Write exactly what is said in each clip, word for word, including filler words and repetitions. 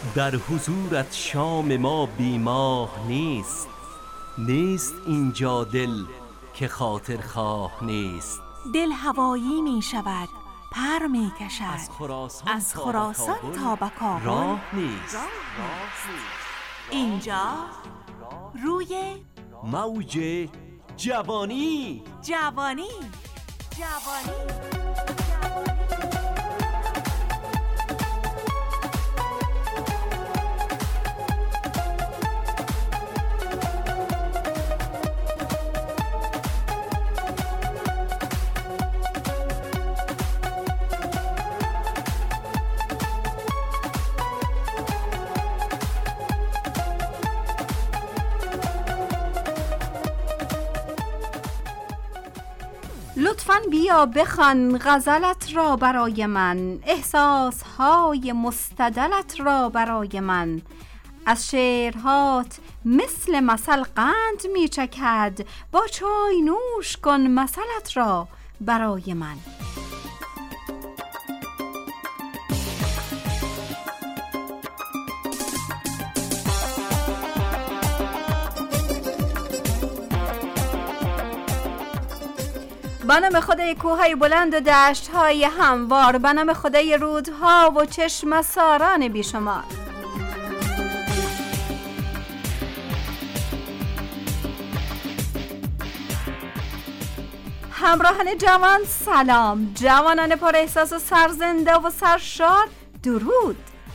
در حضورت شام ما بیماه نیست. نیست اینجا دل که خاطر خواه نیست. دل هوایی می شود، پر می کشد، از خراسان, از خراسان تا به کابل راه نیست. اینجا روی موج جوانی. جوانی جوانی لطفاً بیا بخوان غزلت را برای من، احساسهای مستدلت را برای من. از شعرهات مثل مثل قند می چکد، با چای نوش کن مثلت را برای من. به نام خدای کوههای بلند و دشت‌های هموار، به نام خدای رودها و چشم ساران بیشمار. همراهان جوان سلام، جوانان پر احساس و سرزنده و سرشار درود.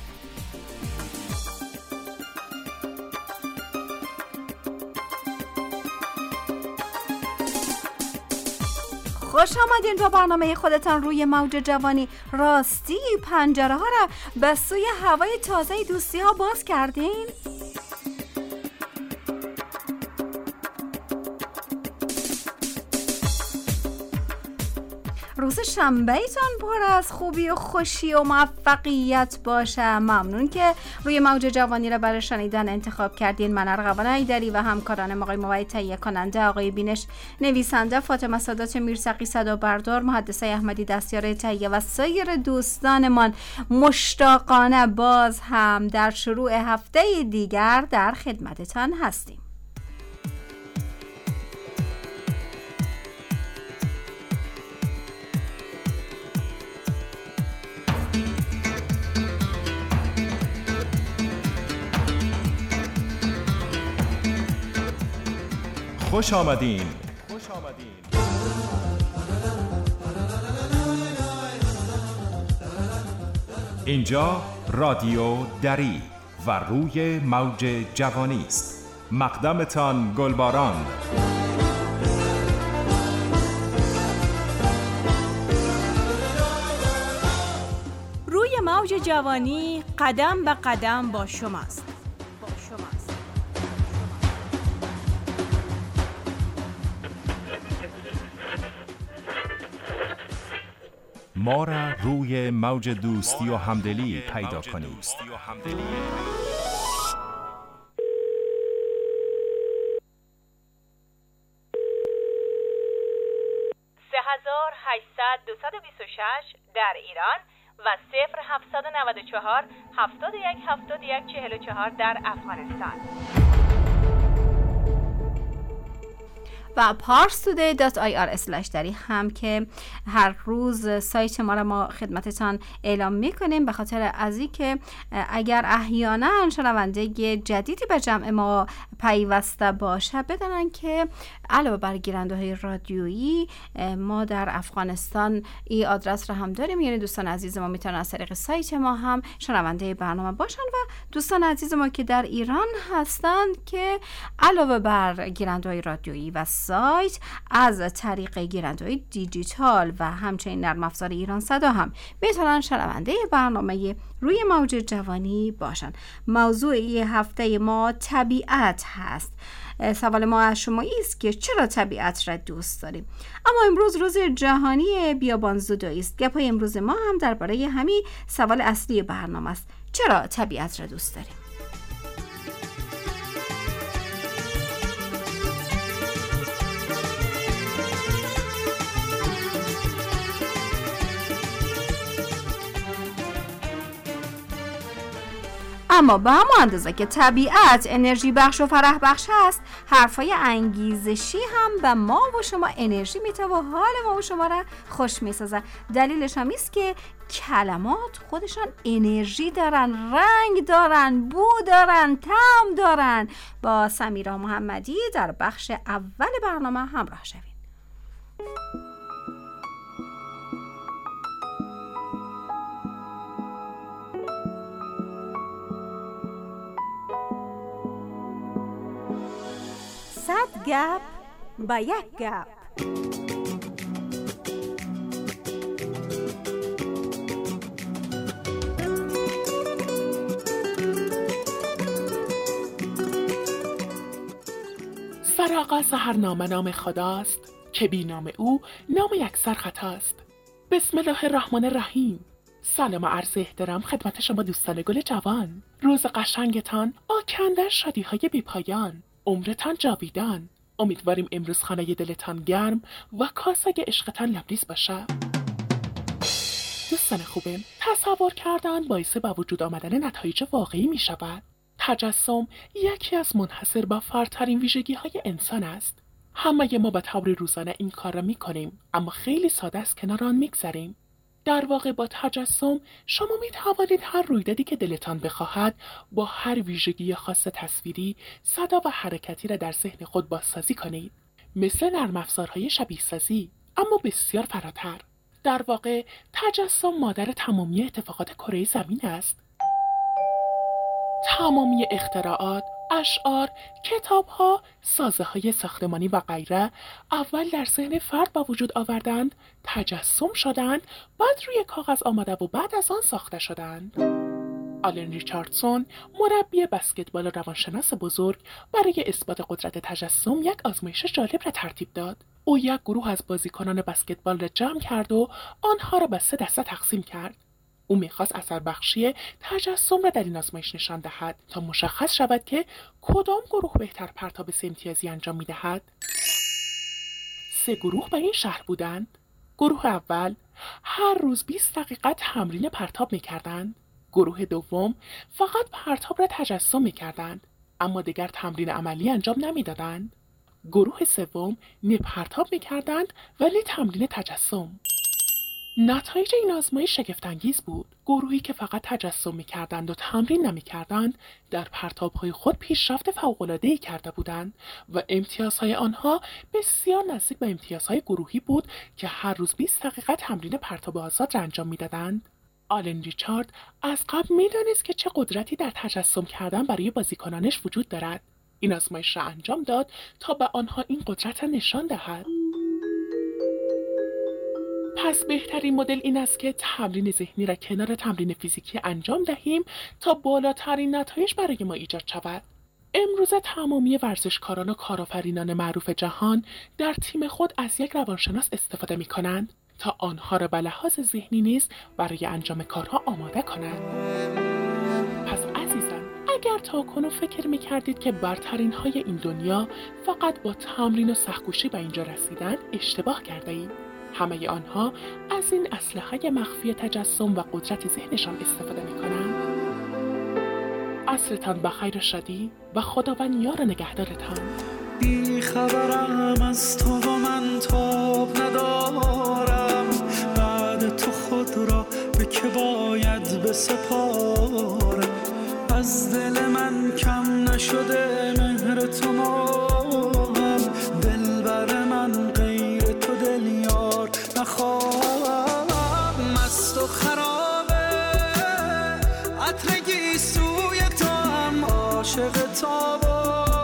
خوش آمدین با برنامه خودتان روی موج جوانی. راستی پنجره ها را به سوی هوای تازه دوستی ها باز کردین؟ روز شنبه ایتان پر از خوبی و خوشی و موفقیت باشه. ممنون که روی موج جوانی را برای شنیدن انتخاب کردین. من ارغوان ایدری و همکارانم آقای موعد تهیه کننده، آقای بینش نویسنده، فاطمه سادات میرسقی صدا بردار، محدثه احمدی دستیار تهیه و سایر دوستانمان مشتاقانه باز هم در شروع هفته دیگر در خدمتتان هستیم. خوش آمدین. اینجا رادیو دری و روی موج جوانی است. مقدمتان گلباران. روی موج جوانی قدم به قدم با شماست. ما را روی موج دوستی و همدلی پیدا کنید. سه هزار و هشتصد دویست و بیست و شش در ایران و صفر هفتصد و نود و چهار هفتاد و یک هفتاد و یک چهل و چهار در افغانستان. و پارس تودی دات آی آر اسلش دری هم که هر روز سایت ما را ما خدمتتان اعلام میکنیم، به خاطر از اینکه اگر احیانا شنونده جدیدی به جمع ما پیوسته باشه بدونن که علاوه بر گیرنده های رادیویی ما در افغانستان این آدرس را هم داریم، یعنی دوستان عزیز ما میتونن از طریق سایت ما هم شنونده برنامه باشن و دوستان عزیز ما که در ایران هستند که علاوه بر گیرنده های رادیویی و سایت از طریق گیرنده های دیجیتال و همچنین نرم افزار ایران صدا هم میتونن شنونده برنامه روی موج جوانی باشن. موضوع این هفته ما طبیعت هست. سوال ما از شما است که چرا طبیعت را دوست داریم؟ اما امروز روز جهانی بیابان زدایی است. گپای امروز ما هم درباره همین سوال اصلی برنامه است. چرا طبیعت را دوست داریم؟ اما به همون اندازه که طبیعت انرژی بخش و فرح بخش است، حرفای انگیزشی هم به ما و شما انرژی میده و حال ما و شما را خوش میسازه. دلیلش هم است که کلمات خودشان انرژی دارن، رنگ دارن، بو دارن، طعم دارن. با سمیرا محمدی در بخش اول برنامه همراه شوید. صد گپ با یک گپ. سراغ سحرنامه نام خداست که بی نام او نام یکسر خطاست. بسم الله الرحمن الرحیم. سلام و عرض احترام خدمت شما دوستان گل جوان. روز قشنگتان آکنده شادی های بی پایان، عمرتان جاویدان. امیدواریم امروز خانه دلتان گرم و کاسه عشقتان لبریز باشه. دوستان خوبم، تصور کردن باعث به وجود آمدن نتایج واقعی می شود. تجسم یکی از منحصر به فردترین ویژگی های انسان است. همه ما به طور روزانه این کار را می کنیم، اما خیلی ساده است کنار آن می گذریم. در واقع با تجسم شما می توانید هر رویدادی که دلتان بخواهد با هر ویژگی خاص تصویری، صدا و حرکتی را در ذهن خود بازسازی کنید. مثل نرم افزارهای شبیه سازی، اما بسیار فراتر. در واقع تجسم مادر تمامی اتفاقات کره زمین است. تمامی اختراعات، اشعار، کتاب‌ها، سازه‌های ساختمانی و غیره اول در ذهن فرد با وجود آوردند، تجسم شدند، بعد روی کاغذ آمده و بعد از آن ساخته شدند. آلن ریچاردسون، مربی بسکتبال و روانشناس بزرگ، برای اثبات قدرت تجسم یک آزمایش جالب را ترتیب داد. او یک گروه از بازیکنان بسکتبال را جمع کرد و آنها را به سه دسته تقسیم کرد. او میخواست اثر بخشی تجسم را در این آزمایش نشان دهد تا مشخص شود که کدام گروه بهتر پرتاب سه امتیازی انجام میدهد. سه گروه به این شهر بودند. گروه اول هر روز بیست دقیقه تمرین پرتاب میکردند. گروه دوم فقط پرتاب را تجسم میکردند، اما دیگر تمرین عملی انجام نمیدادند. گروه سوم نه پرتاب میکردند ولی تمرین تجسم. نتایج این آزمایش شگفت‌انگیز بود. گروهی که فقط تجسم می‌کردند و تمرین نمی‌کردند در پرتاب‌های خود پیشرفت فوق‌العاده‌ای کرده بودند و امتیازهای آنها بسیار نزدیک به امتیازهای گروهی بود که هر روز بیست دقیقه تمرین پرتاب آزاد را انجام می‌دادند. آلن ریچارد از قبل می‌دانست که چه قدرتی در تجسم کردن برای بازیکنانش وجود دارد. این آزمایش را انجام داد تا به آنها این قدرت را نشان دهد. پس بهترین مدل این است که تمرین ذهنی را کنار تمرین فیزیکی انجام دهیم تا بالاترین نتایج برای ما ایجاد شود. امروزه تمامی ورزشکاران و کارآفرینان معروف جهان در تیم خود از یک روانشناس استفاده می کنند تا آنها را به لحاظ ذهنی نیز برای انجام کارها آماده کنند. پس عزیزان، اگر تاکنون فکر می کردید که برترین های این دنیا فقط با تمرین و سخت‌کوشی به اینجا رسیدند، اشتباه کرده اید. همه آنها از این اسلحه مخفی تجسم و قدرت ذهنشان استفاده می کنند. عصرتان بخیر و شادی و خداوند یار نگهدارتان. بی خبرم از تو و من تاب ندارم، بعد تو خود را به که باید بسپارم. از دل من کم نشده مهر تو ماهم، دلبر من غیر تو دل یار نخواهم. مست و خرابه عطرگی سوی تو هم، عاشق تابا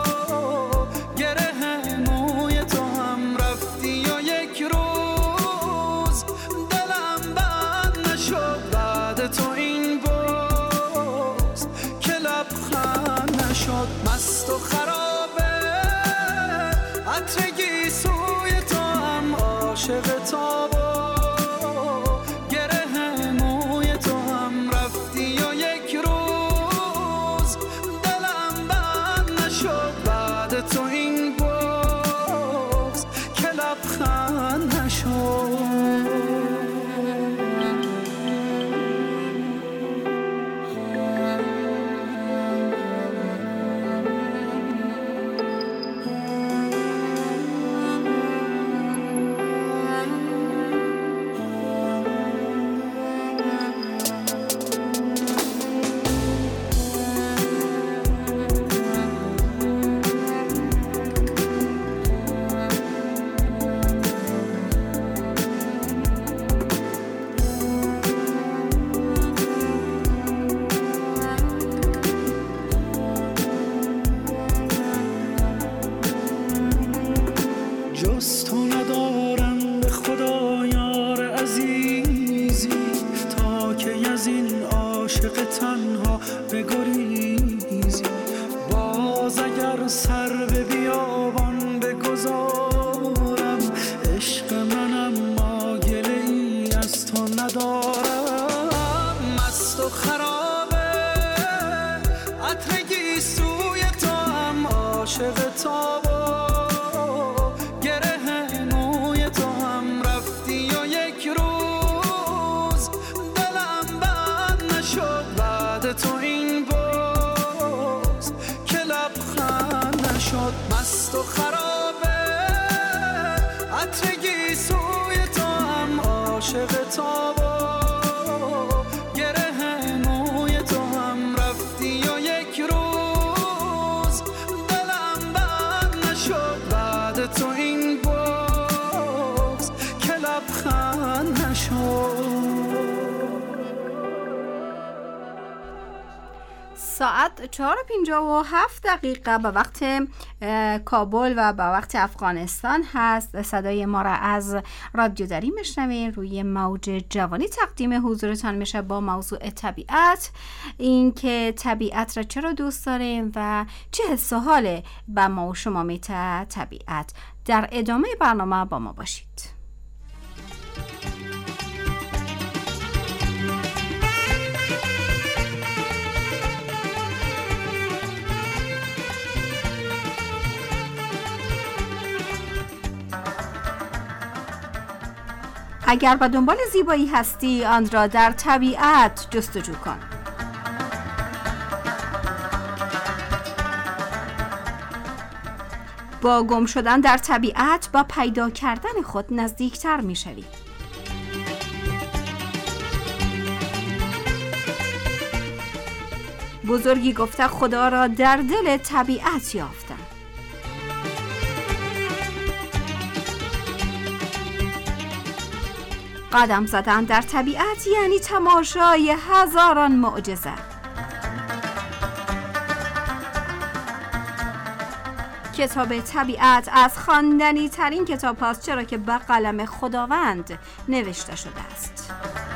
گره موی تو هم. رفتی و یک روز دلم بند نشد، بعد تو این باز که لبخند نشد. مست و خرابه عطرگی سوی تو هم، عاشق تابا گره موی تو هم. رفتی و یک روز دلم بند نشد، بعد تو این باز که لبخند نشد. مست و خرابه، عطرگی سوی تو هم عاشق تابا، گره موی تو هم رفتی و یک روز دلم بند نشد بعد تو این بغض که لبخند نشد. ساعت چهار و پنجاه و هفت دقیقه به وقت کابل و به وقت افغانستان هست. صدای ما را از رادیو دری میشنوین. روی موج جوانی تقدیم حضورتان میشه با موضوع طبیعت، این که طبیعت را چرا دوست داریم و چه حس و حال به ما و شما میته طبیعت. در ادامه برنامه با ما باشید. اگر به دنبال زیبایی هستی، آن را در طبیعت جستجو کن. با گم شدن در طبیعت با پیدا کردن خود نزدیکتر می‌شوی. بزرگی گفته خدا را در دل طبیعت یافتم. قدم زدن در طبیعت یعنی تماشای هزاران معجزه. کتاب طبیعت از خواندنی ترین کتاب هاست، چرا که به قلم خداوند نوشته شده است.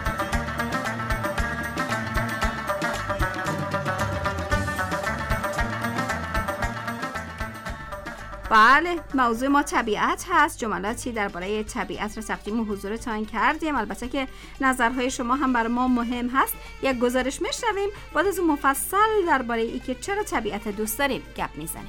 بله، موضوع ما طبیعت هست. جملاتی درباره طبیعت را تقدیم حضورتان کردیم. البته که نظرهای شما هم برای ما مهم هست. یک گزارش میشنویم، بعد از اون مفصل درباره ای که چرا طبیعت دوست داریم گپ میزنیم.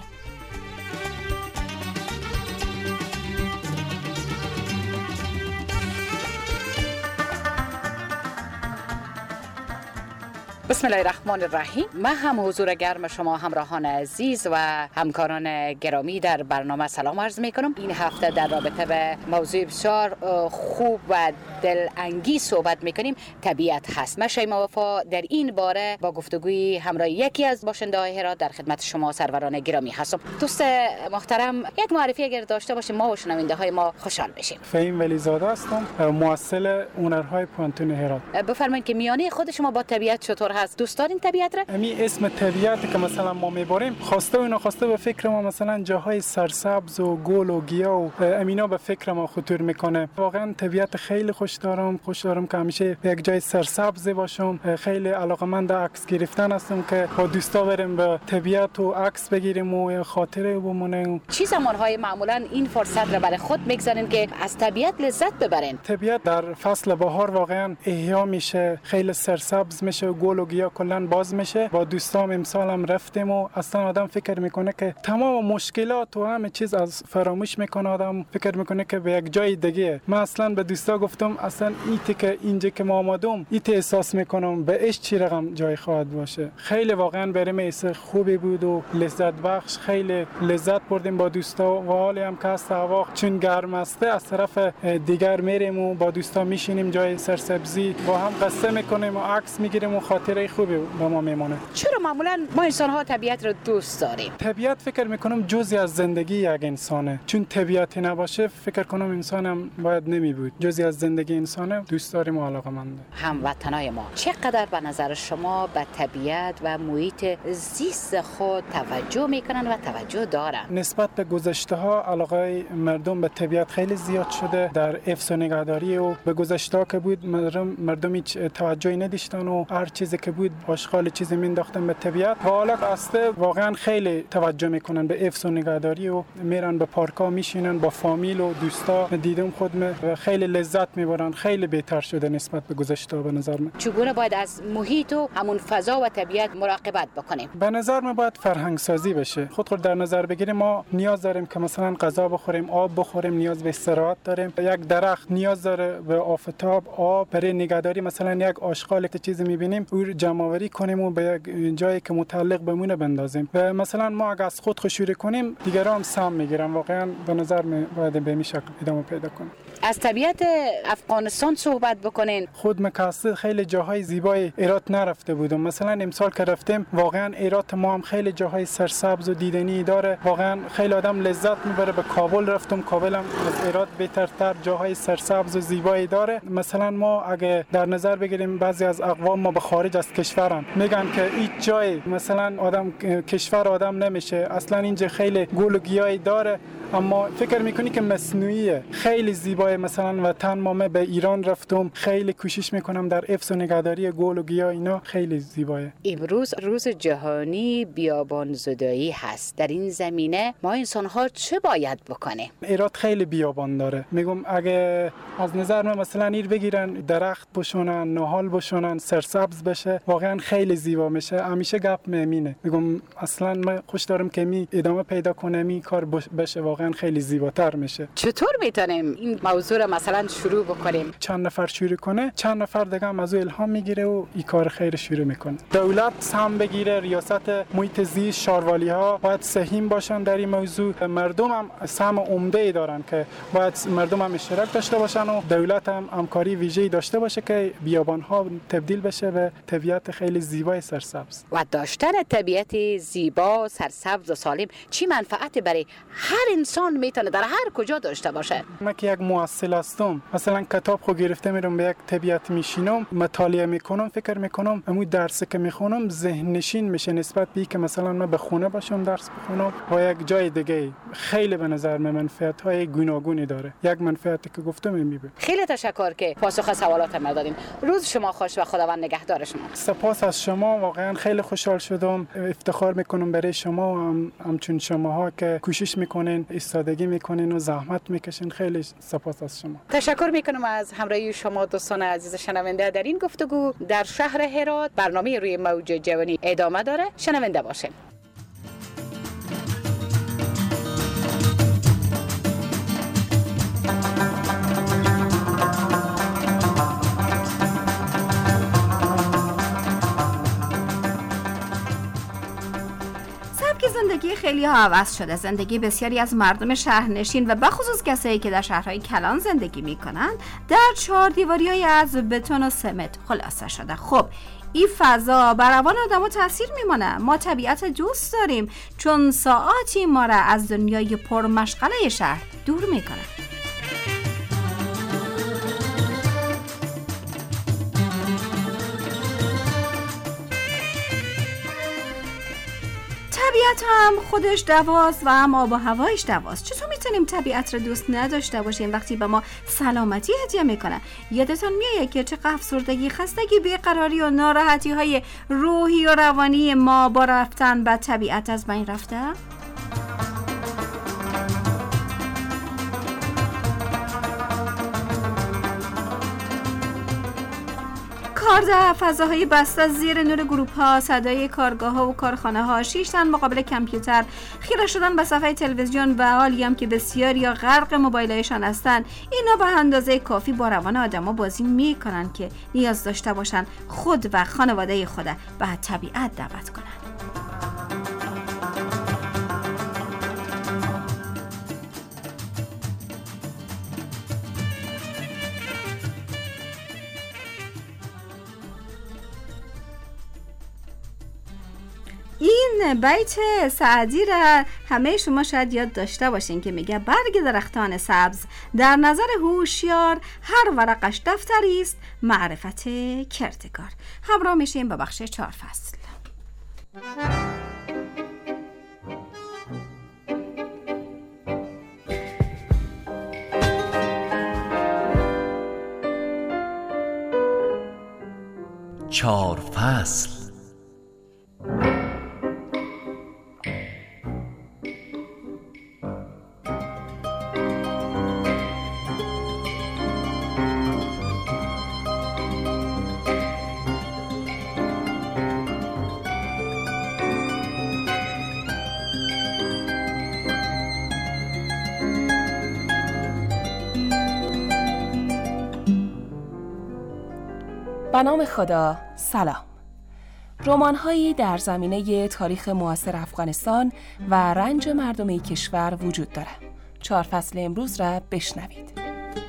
بسم الله الرحمن الرحیم. من هم حضور گرم شما همراهان عزیز و همکاران گرامی در برنامه سلام عرض می کنم. این هفته در رابطه به موضوع بسیار خوب و دل انگیز صحبت می کنیم. طبیعت هست. من شیما وفا در این باره با گفتگوی همراه یکی از باشنده های هرات در خدمت شما سروران گرامی هستم. دوست محترم، یک معرفی اگر داشته باشیم ما و شنونده های ما خوشحال بشیم. فهیم ولیزاده هستم، مؤسس هنرهای پانتون هرات. بفرمایید که میانه خود شما با طبیعت چطور هست؟ دوست دارین طبیعت را؟ امی اسم طبیعت که مثلا ما میبریم خواسته و ناخواسته به فکر ما مثلا جاهای سرسبز و گل و گیاه و امینا به فکر ما خطور میکنه. واقعا طبیعت خیلی خوش دارم، خوش دارم که همیشه یک جای سرسبز باشم. خیلی علاقمند عکس گرفتن هستم که با دوستا بریم به طبیعت و عکس بگیریم و خاطره بمونه. چه زمانهای معمولا این فرصت را برای خود میگذارین که از طبیعت لذت ببرین؟ طبیعت در فصل بهار واقعا احیا میشه، خیلی سرسبز میشه، گل و گیاه کلا باز میشه. با دوستام امسال هم رفتیم و اصلا آدم فکر میکنه که تمام مشکلات و همه چیز از فراموش میکنه. آدم فکر میکنه که به یک جای دیگه. من اصلا به دوستا گفتم اصلا ایتی که اینجا که ما آمدم ایت احساس میکنم به عشق چی رقم جای خواهد باشه. خیلی واقعا بریم ایس خوبی بود و لذت بخش. خیلی لذت بردیم با دوستا و حالی هم که است هوا چون گرم است از طرف دیگر میریم و با دوستا میشینیم جای سرسبزی با هم قصه میکنیم و عکس میگیریم و خاطره خوبی با ما میمونه. چرا معمولا ما انسان ها طبیعت رو دوست داریم؟ طبیعت فکر میکنم جزئی از زندگی یک انسانه. چون طبیعتی نباشه فکر کنم انسانم باید نمی بود. جزئی از زندگی انسانه. دوست داریم و علاقه‌منده. هموطنای ما چقدر به نظر شما به طبیعت و محیط زیست خود توجه میکنن و توجه دارن؟ نسبت به گذشته ها علاقه مردم به طبیعت خیلی زیاد شده. در حفظ و نگهداری و به گذشته که بود مردم مردم هیچ توجهی نداشتن و هر چیزی که بود آشغال چیزی مینداختن به طبیعت. حالا هسته واقعا خیلی توجه میکنن به حفظ و نگهداری و میرن به پارک‌ها میشینن با فامیل و دوستا. دیدم خودم خیلی لذت میبرن. خیلی بهتر شده نسبت به گذشته به نظر من. چگونه باید از محیط و همون فضا و طبیعت مراقبت بکنیم؟ به نظر من باید فرهنگ سازی بشه. خود خود در نظر بگیریم ما نیاز داریم که مثلا غذا بخوریم، آب بخوریم، نیاز به استراحت داریم. یک درخت نیاز داره به آفتاب، آب. برای نگهداری مثلا یک آشغال که چیزی میبینیم او جمع‌آوری کنیم و به یک جایی که متعلق بمونه بندازیم و مثلا ما اگه از خود خوشوری کنیم دیگران هم سهم میگیرن. واقعا به نظر میاد به این شکل ادامه پیدا کنه. از طبیعت افغانستان صحبت بکنین. خود مقصد خیلی جاهای زیبای ایرات نرفته بودم. مثلا امسال که رفتیم واقعا ایرات ما هم خیلی جاهای سرسبز و دیدنی داره. واقعا خیلی آدم لذت میبره. به کابل رفتم، کابل هم از ایرات بهترتر جاهای سرسبز و زیبایی داره. مثلا ما اگه در نظر بگیریم بعضی از اقوام ما به خارج از کشورن میگن که هیچ جای مثلا آدم کشور آدم نمیشه. اصلا اینجا خیلی گل و گیاهی داره اما فکر میکنی که مصنوعیه. خیلی زیبای. مثلا وطن ما به ایران رفتم، خیلی کوشش میکنم در حفظ و نگهداری گل و گیاه، اینا خیلی زیبایه. امروز روز جهانی بیابان زدایی هست. در این زمینه ما انسان ها چه باید بکنه؟ ایرات خیلی بیابان داره. میگم اگه از نظر من مثلا ایر بگیرن، درخت بشونن، نهال بشونن، سرسبز بشه، واقعا خیلی زیبا میشه. همیشه گپ میمینه. میگم اصلا من خوش دارم که می ادامه پیدا کنه، می کار بشه، واقعا خیلی زیباتر میشه. چطور میتونیم این موضوع رو مثلا شروع بکنیم؟ چند نفر شروع کنه، چند نفر دیگه هم از او الهام میگیره و این کار خیر شروع میکنه. دولت سهم بگیره، ریاست محیط زیست، شاروالی ها باید سهیم باشن در این موضوع. مردم هم سهم عمده ای دارن که باید مردم هم اشتراک داشته باشن و دولت هم همکاری ویژه‌ای داشته باشه که بیابان ها تبدیل بشه به طبیعت خیلی زیبای سرسبز. و داشتن طبیعت زیبا، سرسبز و سالم چی منفعتی برای هر انسان میتونه در هر کجا داشته باشه؟ من که یک محصل هستم، مثلا کتاب خو گرفته میرم به یک طبیعت میشینم، مطالعه میکنم، فکر میکنم، اما درسی که میخونم ذهن نشین میشه نسبت به که مثلا من به خونه باشم درس بخونم و یک جای دیگه. خیلی به نظر من منفعت های گوناگونی داره. یک منفعتی که گفتم میبینم. خیلی تشکر که پاسخ سوالات ما دادیم. روز شما خوش و خداوند نگهدار شما. سپاس از شما. واقعا خیلی خوشحال شدم. افتخار میکنم برای شما و هم همچون شماها که کوشش میکنین، ایستادگی میکنین و زحمت میکشین. خیلی سپاس از شما. تشکر میکنم از همراهی شما دوستان عزیز شنونده در این گفتگو در شهر هرات. برنامه روی موج جوانی ادامه داره. شنونده باشین. زندگی خیلی ها عوض شده. زندگی بسیاری از مردم شهرنشین و بخصوص کسایی که در شهرهای کلان زندگی میکنن در چهار دیواری های از بتون و سمت خلاصه شده. خب این فضا بر روان آدمو تاثیر میمونه. ما طبیعت دوست داریم چون ساعاتی ما را از دنیای پرمشغله شهر دور میکنه. طبیعت هم خودش دواست و هم آب و هوایش دواست. چطور میتونیم طبیعت رو دوست نداشته باشیم وقتی به ما سلامتی هدیه میکنه؟ یادتون میاد که چقدر افسردگی، خستگی، بیقراری و ناراحتی های روحی و روانی ما با رفتن به طبیعت از بین رفته؟ کار در فضاهای بسته زیر نور گروپ ها، صدای کارگاه ها و کارخانه ها، شیشتن مقابل کامپیوتر، خیره شدن به صفحه تلویزیون و حالی هم که بسیاری یا غرق موبایلایشان هستند، اینا به اندازه کافی با روان آدما بازی میکنن که نیاز داشته باشن خود و خانواده خود به طبیعت دعوت کنن. این بیت سعدی را همه شما شاید یاد داشته باشین که میگه برگ درختان سبز در نظر هوشیار هر ورقش دفتری است معرفت کردگار. همراه میشیم به بخش چهار فصل. چهار فصل. به نام خدا. سلام. رمان‌هایی در زمینه تاریخ معاصر افغانستان و رنج مردم کشور وجود دارد. چهار فصل امروز را بشنوید.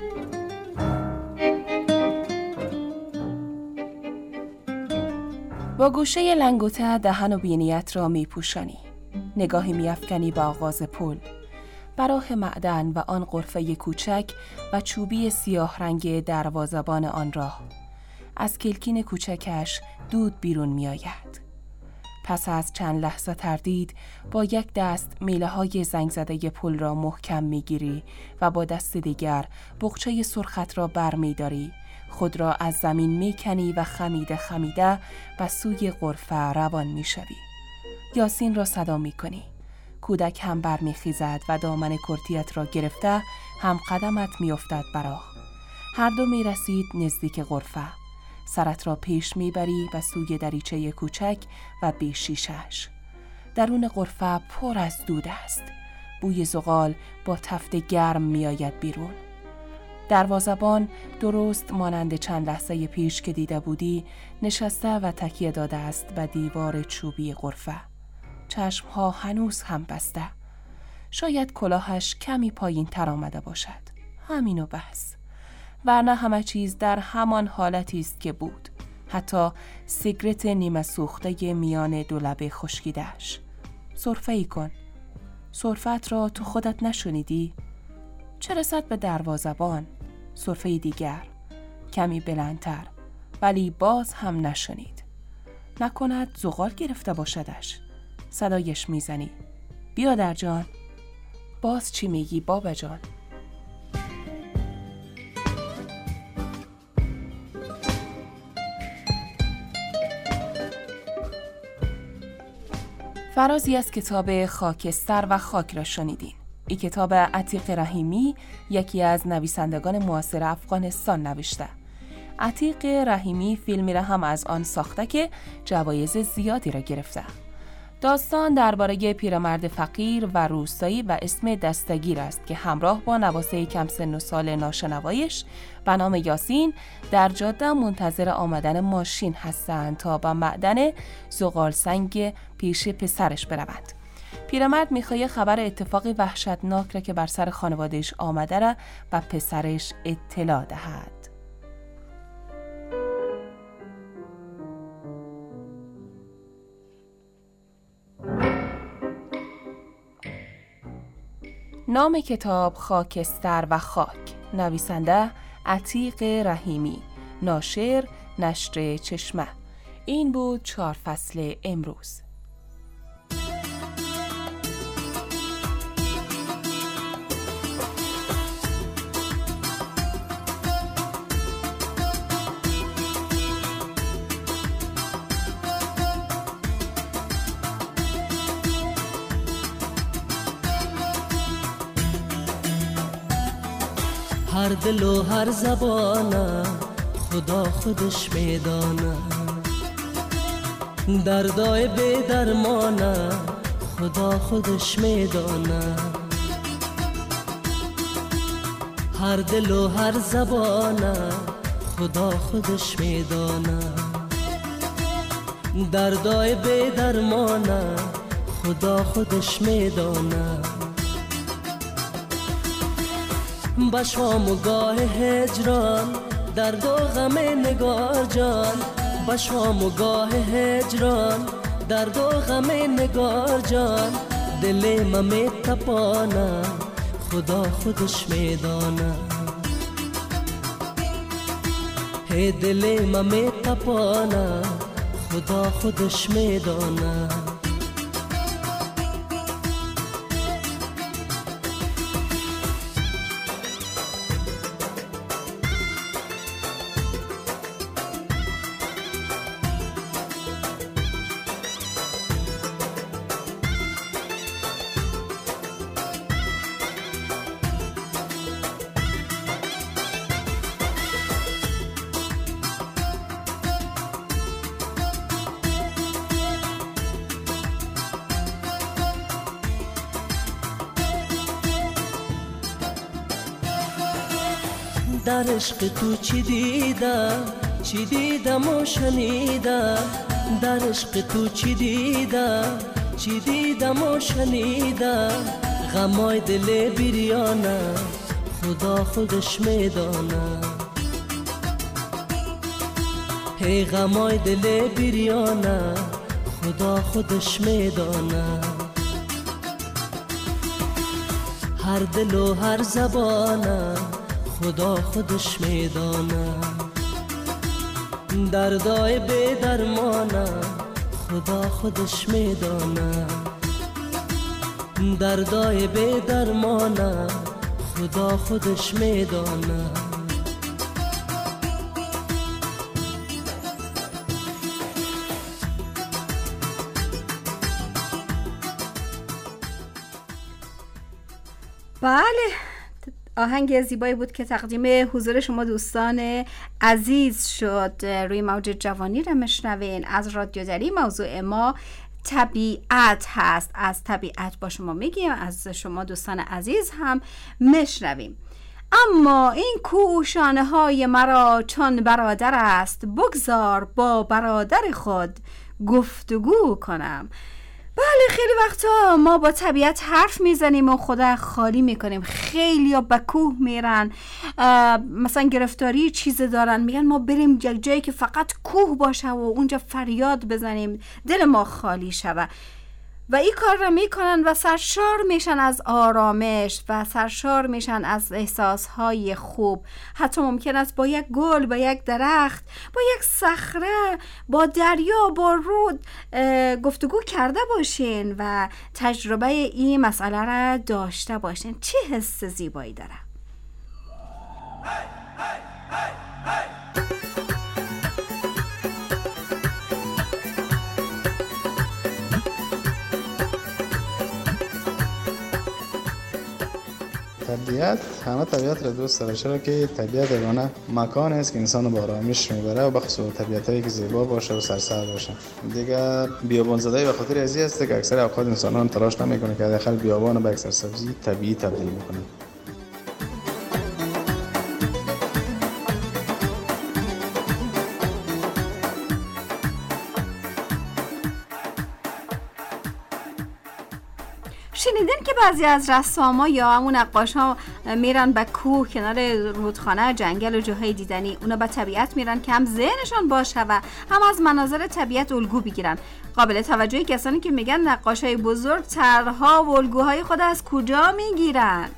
با گوشه لنگوته دهن و بینیت را می پوشانی. نگاهی می افکنی به آغاز پل. براه معدن و آن غرفه کوچک و چوبی سیاه رنگ دروازه‌بان آن راه. از کلکین کوچکش دود بیرون می آید. پس از چند لحظه تردید با یک دست میله های زنگ زده پل را محکم می گیری و با دست دیگر بقچه سرخت را بر می داری. خود را از زمین می کنی و خمیده خمیده به سوی غرفه روان می شوی. یاسین را صدا می کنی. کودک هم بر می خیزد و دامن کرتیت را گرفته هم قدمت می افتد براه. هر دو می رسید نزدیک غرفه. سرت را پیش می بری به سوی دریچه کوچک و بیشیشش. درون غرفه پر از دود است. بوی زغال با تفت گرم می آید بیرون. دروازه‌بان درست مانند چند لحظه پیش که دیده بودی نشسته و تکیه داده است به دیوار چوبی غرفه. چشمها هنوز هم بسته. شاید کلاهش کمی پایین تر آمده باشد. همینو بس. ورنه همه چیز در همان حالتی است که بود. حتی سیگرت نیمه سوخته میان دو لبه خشکیده‌اش. سرفه ای کن. سرفت را تو خودت نشنیدی؟ چه رسد به دروازه‌بان؟ سرفه دیگر کمی بلندتر، ولی باز هم نشنید. نکند زغال گرفته باشدش. صدایش میزنی. بیا در جان. باز چی میگی بابا جان؟ فرازی از کتاب خاکستر و خاک را شنیدین. این کتاب عتیق رحیمی یکی از نویسندگان معاصر افغانستان نوشته. عتیق رحیمی فیلمی را هم از آن ساخته که جوایز زیادی را گرفته. داستان درباره پیرمرد فقیر و روستایی و اسم دستگیر است که همراه با نواسه کم سن و سال ناشنوایش به نام یاسین در جاده منتظر آمدن ماشین هستند تا به معدن زغال سنگ پیش پسرش بروند. پیرمرد میخواد خبر اتفاقی وحشتناک را که بر سر خانوادهش آمده را به پسرش اطلاع دهد. نام کتاب خاکستر و خاک. نویسنده عتیق رحیمی. ناشر نشر چشمه. این بود چهار فصل امروز. هر دل و هر زبانه خدا خودش میدانه، دردای بی درمانه خدا خودش میدانه. هر دل و هر زبانه خدا خودش میدانه، دردای بی درمانه خدا خودش میدانه. با شام و گاه هجران درد و غم نگار جان، با شام و گاه هجران درد و غم نگار جان. دل من می تپانه خدا خودش میدانه، هی دل من می تپانه خدا خودش میدانه. در عشق تو چی دیدم، چی دیدم و شنیدم، در عشق تو چی دیدم چی دیدم و شنیدم غمای دل بریانه خدا خودش میدانه هی غمای دل بریانه خدا خودش میدانه هر دل و هر زبانه خدا خودش میدانه دردای بی درمانه خدا خودش میدانه دردای بی درمانه خدا خودش میدانه بله، آهنگ زیبایی بود که تقدیم حضور شما دوستان عزیز شد. روی موج جوانی را مشنوین از رادیو دری. موضوع ما طبیعت هست، از طبیعت با شما میگیم، از شما دوستان عزیز هم مشنویم. اما این کوه شانه های مرا چون برادر است، بگذار با برادر خود گفتگو کنم. بله، خیلی وقتا ما با طبیعت حرف میزنیم و خدا خالی میکنیم. خیلی ها به کوه میرن، مثلا گرفتاری چیز دارن، میگن ما بریم یک جایی که فقط کوه باشه و اونجا فریاد بزنیم دل ما خالی شود. و این کار را میکنن و سرشار میشن از آرامش و سرشار میشن از احساسهای خوب. حتی ممکن است با یک گل، با یک درخت، با یک صخره، با دریا، با رود گفتگو کرده باشین و تجربه این مسئله را داشته باشین. چه حس زیبایی داره. hey, hey, hey, hey. طبیعت، همه طبیعت را دوست داره، چرا که طبیعت یگانه مکان است که انسان رو به آرامش میبره و بخصوص طبیعتایی که زیبا باشه و سرسبز باشه. دیگه بیابان زدایی به خاطر ازی است که اکثر اوقات انسانان تلاش نمیکنه که داخل بیابان رو به یک سرسبزی طبیعی تبدیل بکنه. شنیدین که بعضی از رساما یا همون نقاشا میرن به کوه، کنار رودخانه، جنگل و جاهای دیدنی، اونا به طبیعت میرن که هم ذهنشان باشه و هم از مناظر طبیعت الگو بگیرن. قابل توجهی کسانی که میگن نقاشای بزرگ طرح‌ها و الگوهای خود از کجا میگیرن؟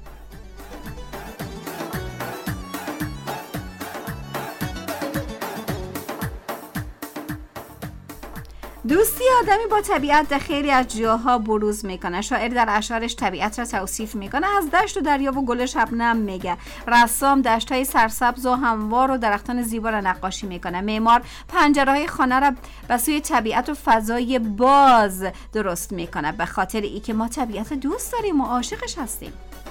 دوستی آدمی با طبیعت در خیلی از جاها بروز میکنه. شاعر در اشعارش طبیعت را توصیف میکنه، از دشت و دریا و گل شبنم میگه. رسام دشت‌های سرسبز و هموار و درختان زیبا را نقاشی میکنه. معمار پنجره‌های خانه را به سوی طبیعت و فضای باز درست میکنه، به خاطر ای که ما طبیعت دوست داریم و عاشقش هستیم.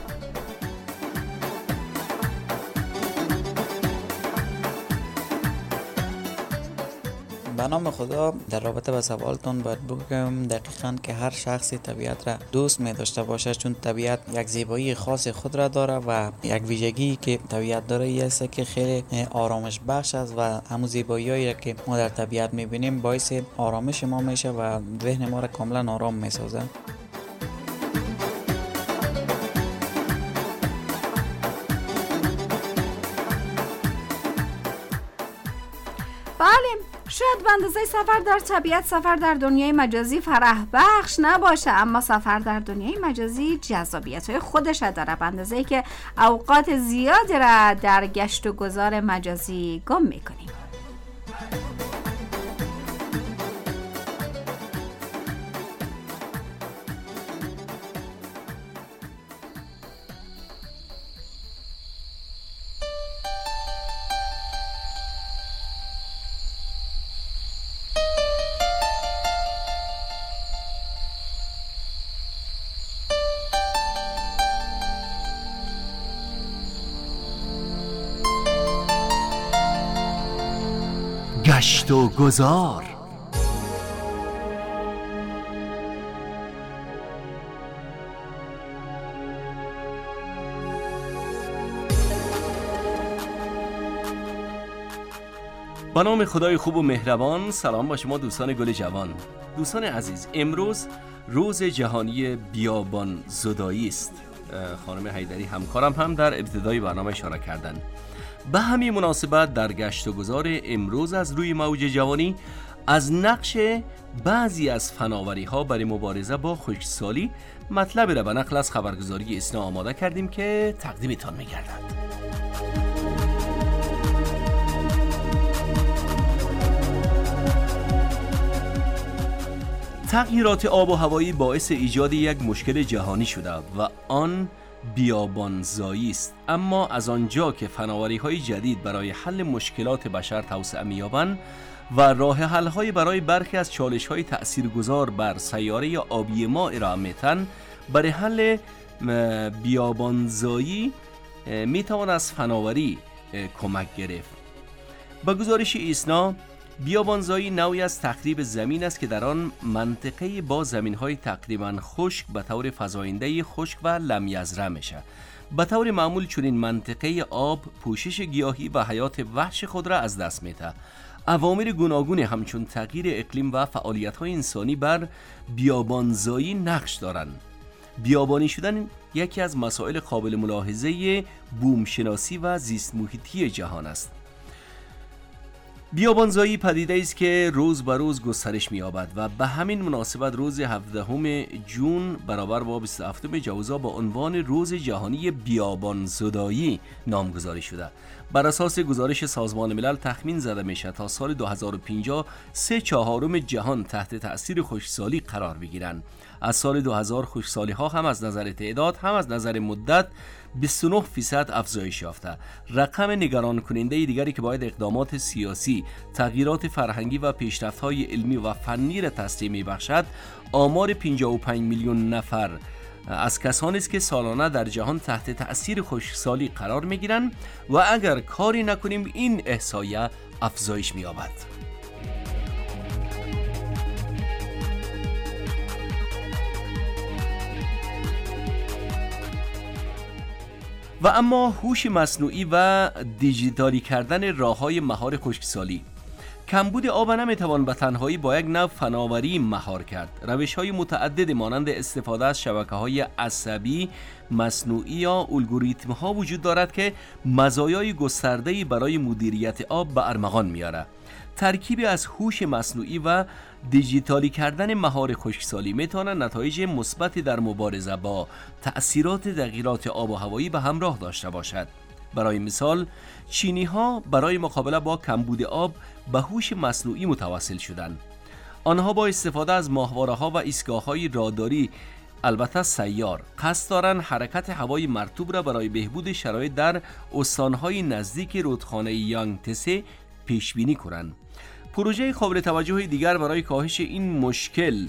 به نام خدا، در رابطه با سوالتون باید بگم دقیقاً که هر شخصی طبیعت را دوست می داشته باشه، چون طبیعت یک زیبایی خاص خود را داره و یک ویژگی که طبیعت داره ای است که خیلی آرامش بخش است و همون زیبایی‌هایی که ما در طبیعت می بینیم باعث آرامش ما میشه و ذهن ما را کاملا آرام می سازه. شاید به اندازه سفر در طبیعت سفر در دنیای مجازی فرح بخش نباشه، اما سفر در دنیای مجازی جذابیت‌های خودش داره، به اندازه‌ای که اوقات زیادی را در گشت و گذار مجازی گم می‌کنیم. گشت و گذار. به نام خدای خوب و مهربان. سلام با شما دوستان گل جوان. دوستان عزیز، امروز روز جهانی بیابان زدایی است. خانم حیدری همکارم هم در ابتدای برنامه اشاره کردند. به همین مناسبت در گشت و گذار امروز از روی موج جوانی از نقش بعضی از فناوری ها برای مبارزه با خشکسالی مطلب را به نقل از خبرگزاری اسنا آماده کردیم که تقدیمتان می‌گردد. تغییرات آب و هوایی باعث ایجاد یک مشکل جهانی شده و آن بیابانزایی است. اما از آنجا که فناوری‌های جدید برای حل مشکلات بشر توسعه می‌یابند و راه حل‌های برای برخی از چالش‌های تأثیرگذار بر سیاره آبی ما ارائه می‌دهند، برای حل بیابانزایی می‌توان از فناوری کمک گرفت. با گزارش ایسنا، بیابانزایی نوعی از تخریب زمین است که در آن منطقه با زمین‌های تقریباً خشک به طور فزاینده خشک و لمیزرع میشه. به طور معمول چنین منطقه آب پوشش گیاهی و حیات وحش خود را از دست میده. عوامل گوناگون همچون تغییر اقلیم و فعالیت‌های انسانی بر بیابانزایی نقش دارند. بیابانی شدن یکی از مسائل قابل ملاحظه بومشناسی و زیست محیطی جهان است. بیابانزایی پدیده است که روز به روز گسترش می‌یابد و به همین مناسبت روز هفدهم ژوئن برابر با بیست و هفتم جوزا با عنوان روز جهانی بیابانزدایی نامگذاری شده. بر اساس گزارش سازمان ملل تخمین زده میشه تا سال دو هزار و پنجاه سه چهارم جهان تحت تأثیر خشکسالی قرار بگیرند. از سال دو هزار خشکسالی ها هم از نظر تعداد هم از نظر مدت بیست و نه درصد افزایش یافته. رقم نگران کننده دیگری که باید اقدامات سیاسی، تغییرات فرهنگی و پیشرفت‌های علمی و فنی را تسریع می‌بخشد، آمار پنجاه و پنج میلیون نفر از کسانی است که سالانه در جهان تحت تأثیر خشکسالی قرار می‌گیرند و اگر کاری نکنیم این احصایه افزایش می‌یابد. و اما هوش مصنوعی و دیجیتالی کردن راه‌های مهار خشکسالی. کمبود آب نمیتوان به تنهایی با یک نوع فناوری مهار کرد. روش‌های متعدد مانند استفاده از شبکه‌های عصبی مصنوعی یا الگوریتم‌ها وجود دارد که مزایای گسترده‌ای برای مدیریت آب به ارمغان میاره. ترکیبی از هوش مصنوعی و دیجیتالی کردن مهار خشکسالی میتواند نتایج مثبتی در مبارزه با تأثیرات تغییرات آب و هوایی به همراه داشته باشد. برای مثال، چینی ها برای مقابله با کمبود آب به هوش مصنوعی متوسل شدند. آنها با استفاده از ماهواره ها و ایستگاه های راداری، البته سیار، قصد دارند حرکت هوای مرطوب را برای بهبود شرایط در استانهای نزدیک رودخانه یانگتسه پیش بینی کنند. پروژه قابل توجه دیگر برای کاهش این مشکل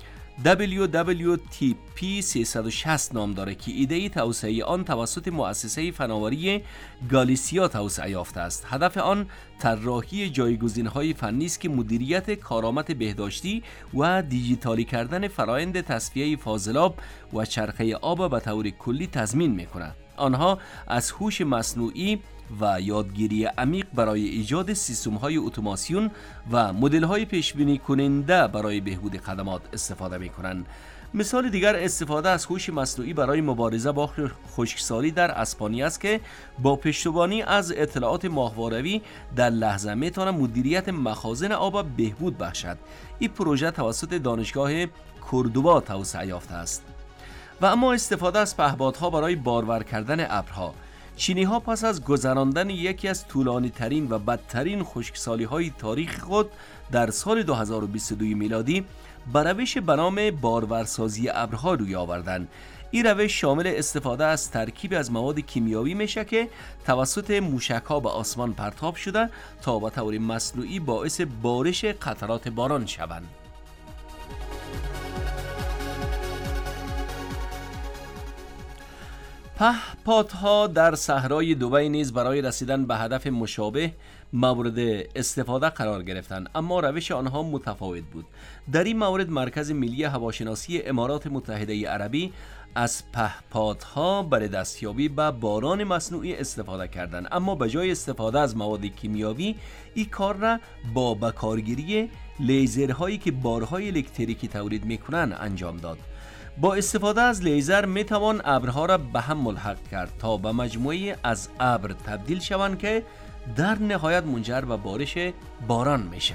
دبلیو دبلیو تی پی سیصد و شصت نام دارد که ایده توسعه آن توسط مؤسسه فناوری گالیسیا توسعه یافته است. هدف آن طراحی جایگزین‌های فنی است که مدیریت کارآمد بهداشتی و دیجیتالی کردن فرآیند تصفیه فاضلاب و چرخه آب به طور کلی تضمین می‌کند. آنها از هوش مصنوعی و یادگیری عمیق برای ایجاد سیستم‌های اتوماسیون و مدل‌های پیش‌بینی کننده برای بهبود خدمات استفاده می‌کنند. مثال دیگر استفاده از هوش مصنوعی برای مبارزه با خشکسالی در اسپانیا است که با پشتیبانی از اطلاعات ماهواره‌ای در لحظه می‌تواند مدیریت مخازن آب بهبود بخشد. این پروژه توسط دانشگاه کوردوبا توسعه یافته است. و اما استفاده از پهپادها برای بارور کردن ابرها. چینی ها پس از گذراندن یکی از طولانی ترین و بدترین خشکسالی های تاریخ خود در سال دو هزار و بیست و دو میلادی به روش به نام بارورسازی ابرها روی آوردند. این روش شامل استفاده از ترکیب از مواد کیمیایی میشه که توسط موشک‌ها به آسمان پرتاب شده تا به طور مصنوعی باعث بارش قطرات باران شوند. پهپادها در صحرای دبی نیز برای رسیدن به هدف مشابه مورد استفاده قرار گرفتند، اما روش آنها متفاوت بود. در این مورد مرکز ملی هواشناسی امارات متحده عربی از پهپادها برای دستیابی به باران مصنوعی استفاده کردند، اما به جای استفاده از مواد کیمیاوی این کار را با بکارگیری لیزرهایی که بارهای الکتریکی تولید میکنند انجام داد. با استفاده از لیزر میتوان ابرها را به هم ملحق کرد تا به مجموعه از ابر تبدیل شوند که در نهایت منجر به بارش باران میشه.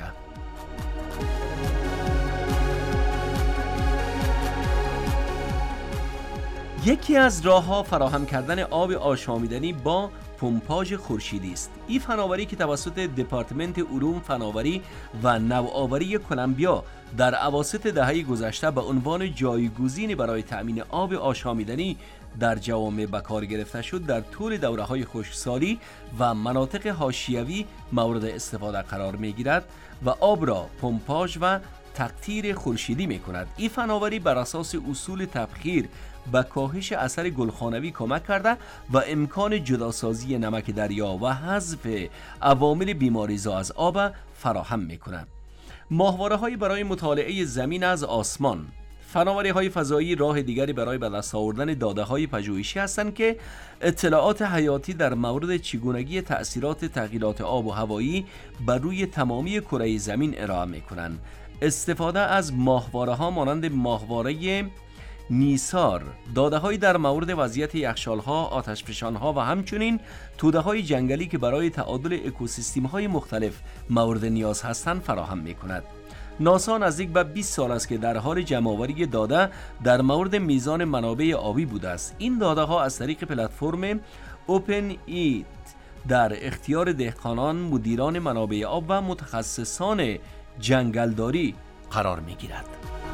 یکی از راه‌ها فراهم کردن آب آشامیدنی با پمپاژ خورشیدی است. این فناوری که توسط دپارتمنت علوم فناوری و نوآوری کلمبیا در اواسط دهه گذشته به عنوان جایگزینی برای تأمین آب آشامیدنی در جوامع به کار گرفته شد، در طول دوره‌های خشکسالی و مناطق حاشیوی مورد استفاده قرار می‌گیرد و آب را پمپاژ و تقطیر خورشیدی می‌کند. این فناوری بر اساس اصول تبخیر به کاهش اثر گلخانوی کمک کرده و امکان جداسازی نمک دریا و حذف عوامل بیماریزا از آب فراهم می‌کند. ماهواره‌های برای مطالعه زمین از آسمان. فناوری‌های فضایی راه دیگری برای به دست آوردن داده‌های پژوهشی هستند که اطلاعات حیاتی در مورد چگونگی تأثیرات تغییرات آب و هوایی بر روی تمامی کره زمین ارائه می‌کنند. استفاده از ماهواره‌ها مانند ماهواره نیسار، داده‌هایی در مورد وضعیت یخچال‌ها، آتشفشان‌ها و همچنین توده‌های جنگلی که برای تعادل اکوسیستم‌های مختلف مورد نیاز هستند فراهم می‌کند. ناسا نزدیک به بیست سال است که در حال جمع‌آوری داده در مورد میزان منابع آبی بوده است. این داده‌ها از طریق پلتفرم اوپن ایت در اختیار دهقانان، مدیران منابع آب و متخصصان جنگلداری قرار می‌گیرد.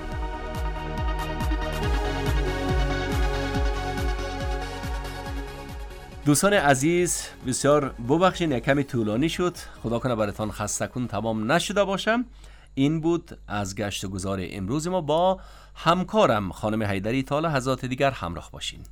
دوستان عزیز، بسیار ببخشید کمی طولانی شد، خدا کنه براتون خسته کن تمام نشده باشم. این بود از گشت و گذار امروز ما با همکارم خانم حیدری. تا لحظات دیگر همراه باشین.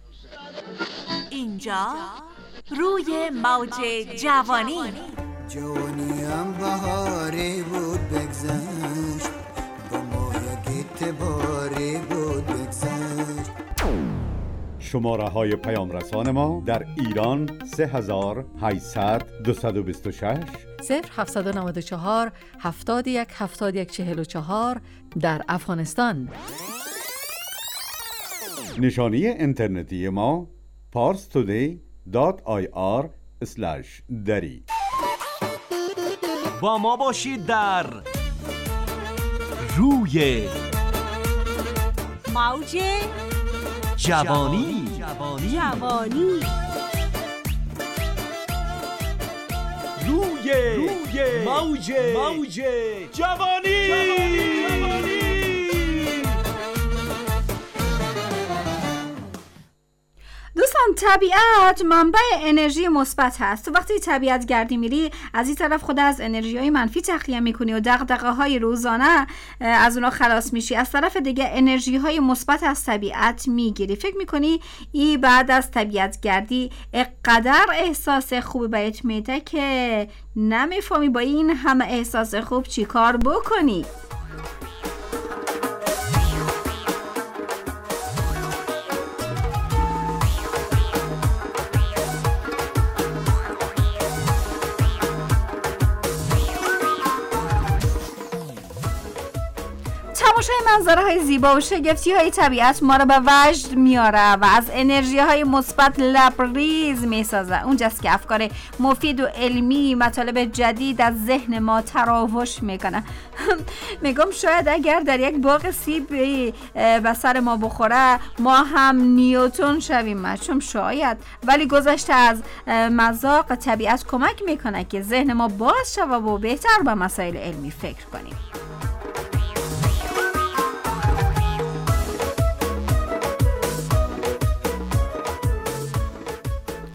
اینجا روی موج جوانی. جوانیم بهاری بود بگذشت، با ما یک اعتباری بود بگذشت. شماره های پیام رسان ما در ایران سه هزار و هشتصد دویست و بیست و شش، صفر هفتصد و نود و چهار هفتاد و یک هفتاد و یک چهل و چهار. در افغانستان نشانی اینترنتی ما پارس تودی دات آی آر اسلش دری. با ما باشید در روی موج جوانی. جوانی جوانی روی روی موج موج جوانی, جوانی. دوستان، طبیعت منبع انرژی مثبت هست. وقتی طبیعت گردی میری، از این طرف خود از انرژی های منفی تخلیه میکنی و دغدغه های روزانه از اونا خلاص میشی، از طرف دیگه انرژی های مثبت از طبیعت میگیری. فکر میکنی ای بعد از طبیعت گردی اقدر احساس خوب بهت میده که نمیفهمی با این همه احساس خوب چی کار بکنی. تماشای منظره های زیبا و شگفتی های طبیعت ما را به وجد میاره و از انرژی های مثبت لبریز میسازه. اونجاست که افکار مفید و علمی، مطالب جدید از ذهن ما تراوش میکنه. میگم شاید اگر در یک باغ سیب به سر ما بخوره ما هم نیوتن شویم، چون شاید، ولی گذشته از مذاق طبیعت کمک میکنه که ذهن ما باز شود و بهتر به مسائل علمی فکر کنیم.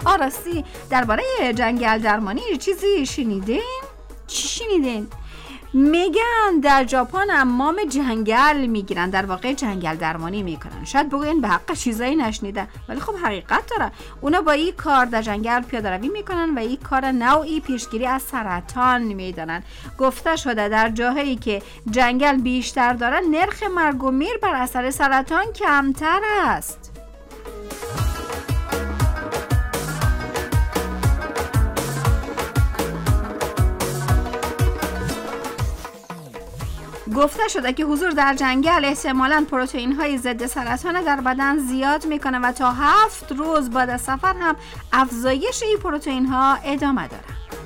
آراستی درباره جنگل درمانی چیزی شنیدین؟ چی شنیدین؟ میگن در ژاپن حمام جنگل میگیرن، در واقع جنگل درمانی میکنن. شاید بگوین به حق چیزایی نشنیدن، ولی خب حقیقت داره. اونا با این کار در جنگل پیاده روی میکنن و این کار نوعی پیشگیری از سرطان میدانن. گفته شده در جاهایی که جنگل بیشتر داره نرخ مرگ و میر بر اثر سرطان کمتر است. گفته شده که حضور در جنگل احتمالاً پروتئین های ضد سرطان در بدن زیاد میکنه و تا هفت روز بعد از سفر هم افزایش این پروتئین ها ادامه داره.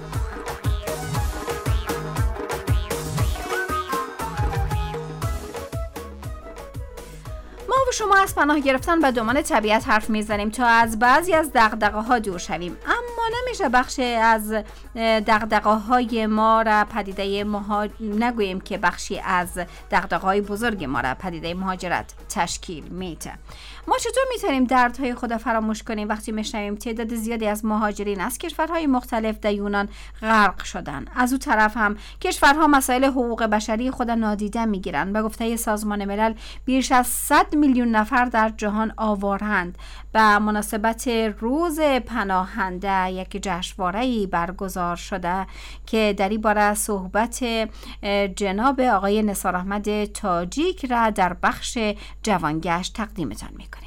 ما و شما از پناه گرفتن به دامان طبیعت حرف میزنیم تا از بعضی از دغدغه ها دور شویم، اما نمیشه بخشی از دغدغه های ما را پدیده مهاجرت نگوییم که بخشی از دغدغه های بزرگ ما را پدیده مهاجرت تشکیل میده. ما چطور میتونیم دردهای خود را فراموش کنیم وقتی میشنویم تعداد زیادی از مهاجرین از کشورهای مختلف در یونان غرق شدن؟ از اون طرف هم کشورها مسائل حقوق بشری خود نادیده میگیرن. به گفته سازمان ملل بیش از صد میلیون نفر در جهان آوارند. به مناسبت روز پناهنده یک جشنواره‌ای برگزار شده که در این باره صحبت جناب آقای نثار احمد تاجیک را در بخش جوانگشت تقدیمتان میکنیم.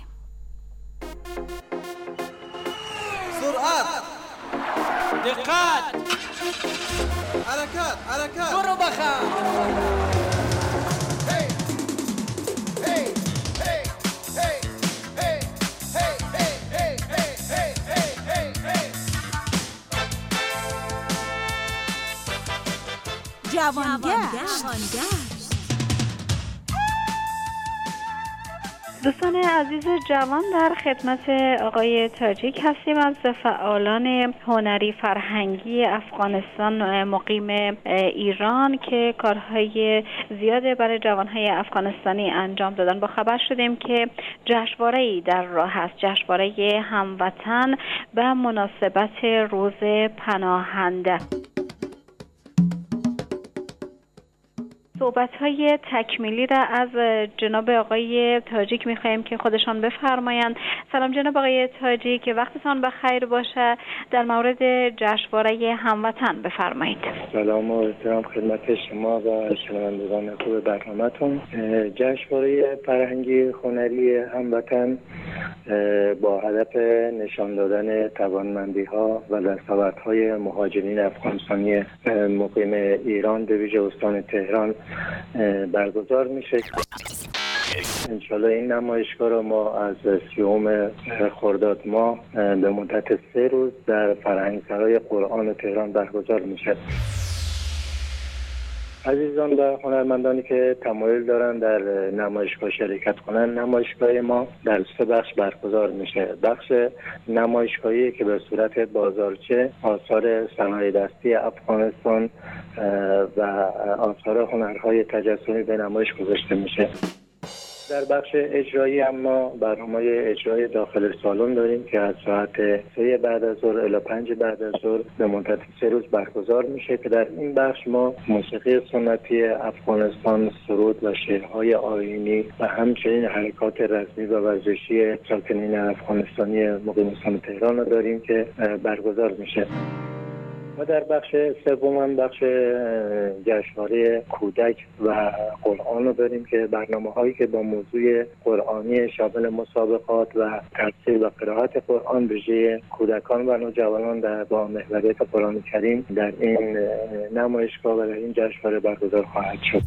سرعت، دقت، حرکت، حرکت، برو بخم. جوانگشت. دوستان عزیز جوان، در خدمت آقای تاجیک هستیم از فعالان هنری فرهنگی افغانستان مقیم ایران که کارهای زیاده برای جوانهای افغانستانی انجام دادن. با خبر شدیم که جشنواره‌ای در راه است، جشنواره هموطن به مناسبت روز پناهنده. صحبت‌های تکمیلی را از جناب آقای تاجیک می‌خواهیم که خودشان بفرمایند. سلام جناب آقای تاجیک، وقتتان بخیر باشه. در مورد جشنواره هموطن بفرمایید. سلام و احترام خدمت شما و شنوندگان خوب برنامه‌تون. جشنواره فرهنگی هنری هموطن با هدف نشان دادن توانمندی‌ها و دستاوردهای مهاجرین افغانستانی مقیم ایران به ویژه استان تهران برگزار میشه. انشالله این نمایشگاه رو ما از سیوم خرداد ماه به مدت سه روز در فرهنگسرای قرآن تهران برگزار میشه. عزیزان و هنرمندانی که تمایل دارن در نمایشگاه شرکت کنن، نمایشگاه ما در سه بخش برگزار میشه. بخش نمایشگاهی که به صورت بازارچه آثار صنایع دستی افغانستان و آثار هنرهای تجسمی به نمایش گذاشته میشه. در بخش اجرایی اما برنامه اجرای داخل سالن داریم که از ساعت سه بعد از ظهر الی پنج بعد از ظهر به مدت سه روز برگزار میشه که در این بخش ما موسیقی سنتی افغانستان، سرود و شعرهای آیینی و همچنین حرکات رسمی و ورزشی ساکنین افغانستانی مقیم استان تهران رو داریم که برگزار میشه. و در بخش سوم بخش جشنواره کودک و قرآن رو داریم که برنامه هایی که با موضوع قرآنی شامل مسابقات و تفسیر و قرائت قرآن به ویژه کودکان و نوجوانان در با محوریت قرآن کریم در این نمایشگاه و در این جشنواره برگزار خواهد شد.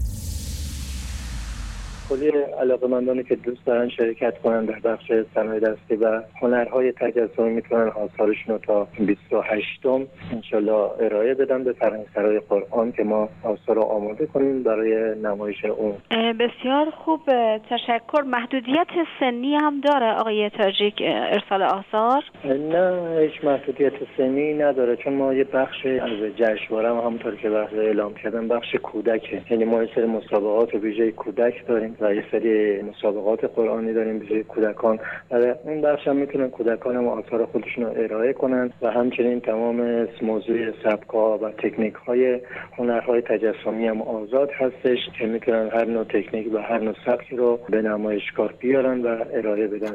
کلی علاقه‌مندانی که دوست دارن شرکت کنن در بخش صنایع دستی و هنرهای تجسمی میتونن آثارشون رو تا بیست و هشتم انشالله ارائه بدن به فرهنگسرای قرآن که ما آثار رو آماده کنیم برای نمایش اون. بسیار خوب، تشکر. محدودیت سنی هم داره آقای تاجیک ارسال آثار؟ نه، هیچ محدودیت سنی نداره، چون ما یه بخش از جشنواره همونطور که وقت اعلام کردم بخش کودکه، یعنی ما یه سری مسابقات ویژه کودک داریم و یه سری مسابقات قرآنی داریم برای کودکان و اون بخش هم میتونن کودکان هم آثار خودشون رو ارائه کنن و همچنین تمام موضوع سبک‌ها و تکنیک‌های هنرهای تجسمی هم آزاد هستش که میتونن هر نوع تکنیک و هر نوع سبکی رو به نمایشگاه بیارن و ارائه بدن.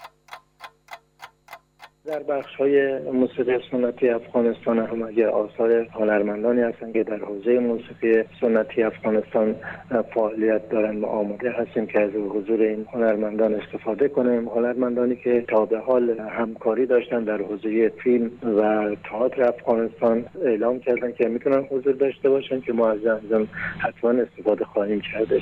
در بخش‌های موسیقی سنتی افغانستان هم اگر آثار هنرمندانی هستن که در حوزه موسیقی سنتی افغانستان فعالیت دارن و آماده هستیم که از حضور این هنرمندان استفاده کنیم. هنرمندانی که تا به حال همکاری داشتن در حوزه فیلم و تئاتر افغانستان اعلام کردن که میتونن حضور داشته باشن که ما از این حتما استفاده خواهیم کردش.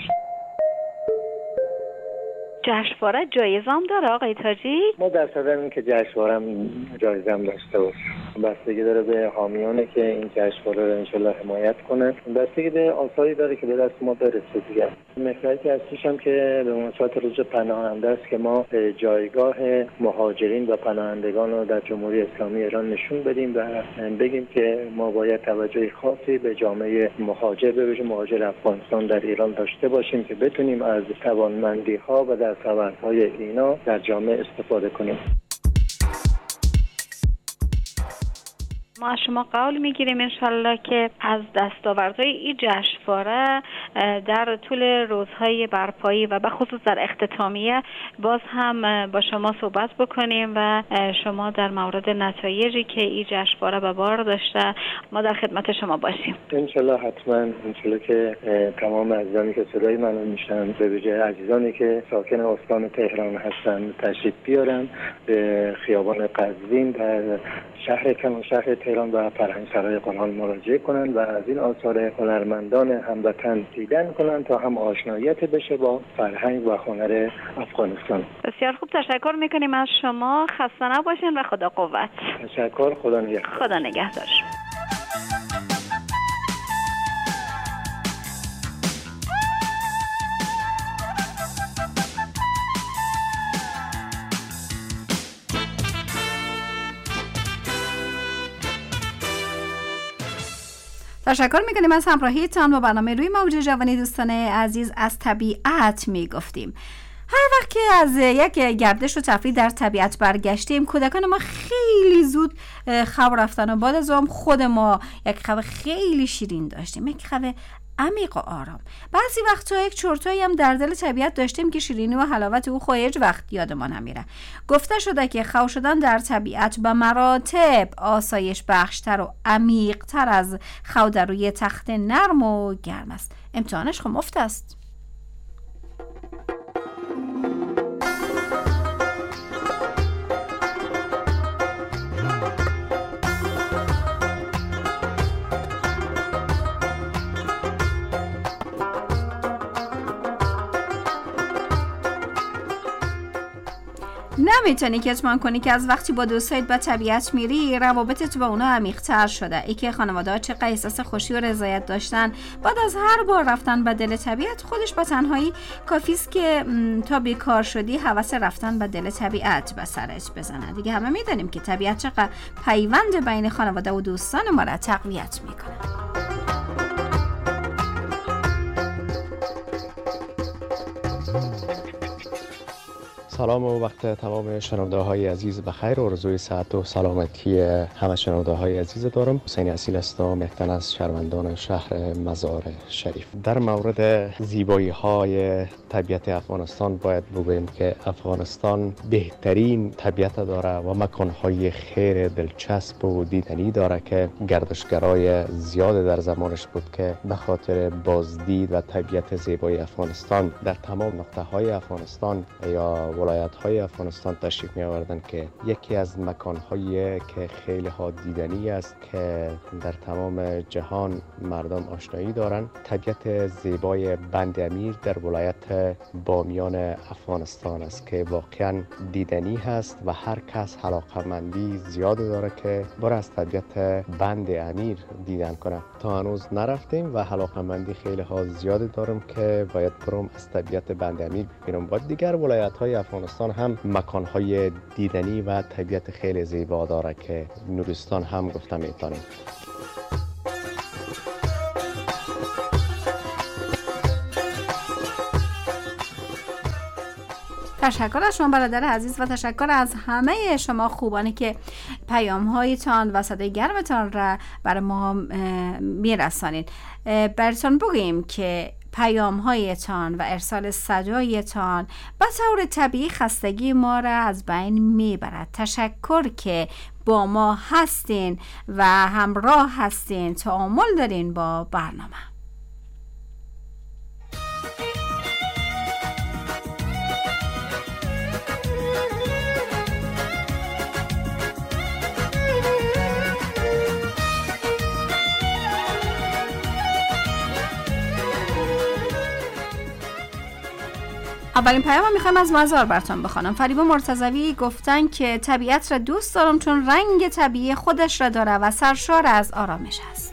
جشنواره جایزه هم داره آقای تاجی؟ ما در صدر این که جشنواره هم جایزه هم داشته باشه. بستگی داره به حامیانی که این جشنواره رو انشالله حمایت کنه. بستگی به آثاری داره که به دست ما برسه دیگه. محوری که هستیش هم که به مناسبت روز پناهنده است که ما جایگاه مهاجرین و پناهندگان رو در جمهوری اسلامی ایران نشون بدیم و بگیم که ما باید توجه خاصی به جامعه مهاجر به ویژه مهاجر افغانستان در ایران داشته باشیم که بتونیم از توانمندی‌ها و در دستاوردهای اینا در جامعه استفاده کنیم. ما از شما قول میگیریم انشالله که از دستاوردهای این جشنواره در طول روزهای برپایی و به خصوص در اختتامیه باز هم با شما صحبت بکنیم و شما در مورد نتایجی که این جشنواره به بار داشته ما در خدمت شما باشیم. انشالله حتما انشالله که تمام عزیزانی که صدای منو میشن به ویژه عزیزانی که ساکن استان تهران هستن تشریف بیارن به خیابان قزوین در شهر کلان شهر تهران و فرهنگ سرای قرآن مراجعه کنن و از این آثار هنرمندان هموطن دیدن کنن تا هم آشناییت بشه با فرهنگ و هنر افغانستان. بسیار خوب، تشکر میکنیم از شما. خسته نباشین و خدا قوت. تشکر. خدا نگهدار. خدا نگهدار. تشکر میکنیم از همراهیتان با برنامه روی موج جوانی. دوستان عزیز، از طبیعت میگفتیم. هر وقت که از یک گردش و تفریح در طبیعت برگشتیم کودکان ما خیلی زود خواب رفتن و بعد از اون خود ما یک خواب خیلی شیرین داشتیم، یک خواب عمیق و آرام. بعضی وقتا یک چرتایی هم در دل طبیعت داشتیم که شیرینی و حلاوت او هیچ وقت یادمان نمیره. گفته شده که خواب شدن در طبیعت به مراتب آسایش بخشتر و عمیق تر از خواب در روی تخت نرم و گرم است. امتحانش خب مفت است. نمیتونی کتمان کنی که از وقتی با دوستایت به طبیعت میری روابطت با اونا عمیق‌تر شده. ای که خانواده‌ها چقدر احساس خوشی و رضایت داشتن بعد از هر بار رفتن به دل طبیعت، خودش به تنهایی کافیست که تا بیکار شدی هوس رفتن به دل طبیعت به سرت بزنه. دیگه همه میدونیم که طبیعت چقدر پیوند بین خانواده و دوستان ما را تقویت میکنه. سلام و وقت تمام شنونده های عزیز بخیر و آرزوی صحت و سلامتی همه شنونده های عزیز دارم. حسین اصیل هستم، مهتن از شهروندان شهر مزار شریف. در مورد زیبایی های طبیعت افغانستان باید بگویم که افغانستان بهترین طبیعت داره و مکان های خیر دلچسب و دیدنی داره که گردشگرای زیاد در زمانش بود که به خاطر بازدید و طبیعت زیبای افغانستان در تمام نقطه های افغانستان یا ولایت های افغانستان تشریف می آوردن که یکی از مکان هایی که خیلی ها دیدنی است که در تمام جهان مردم آشنایی دارن، طبیعت زیبای بند امیر در ولایت بامیان افغانستان است که واقعا دیدنی هست و هر کس علاقه‌مندی زیاد داره که بره از طبیعت بند امیر دیدن کنه. تا هنوز نرفتیم و علاقه‌مندی خیلی ها زیاد دارم که باید برم از طبیعت بند امیر ببینم. و دیگر ولایت های افغانستان هم مکان های دیدنی و طبیعت خیلی زیبا داره که نورستان هم گفتم میتونیم. تشکر از شما برادر عزیز و تشکر از همه شما خوبانی که پیام هایتان و صدای گرمتان را برای ما میرسانید. براتون بگیم که پیام هایتان و ارسال صدایتان به طور طبیعی خستگی ما را از بین میبرد. تشکر که با ما هستین و همراه هستین، تعامل دارین با برنامه. اولین پیام میخوام از مزار براتون بخونم. فریبا مرتضوی گفتن که طبیعت را دوست دارم چون رنگ طبیعی خودش را داره و سرشار از آرامش است.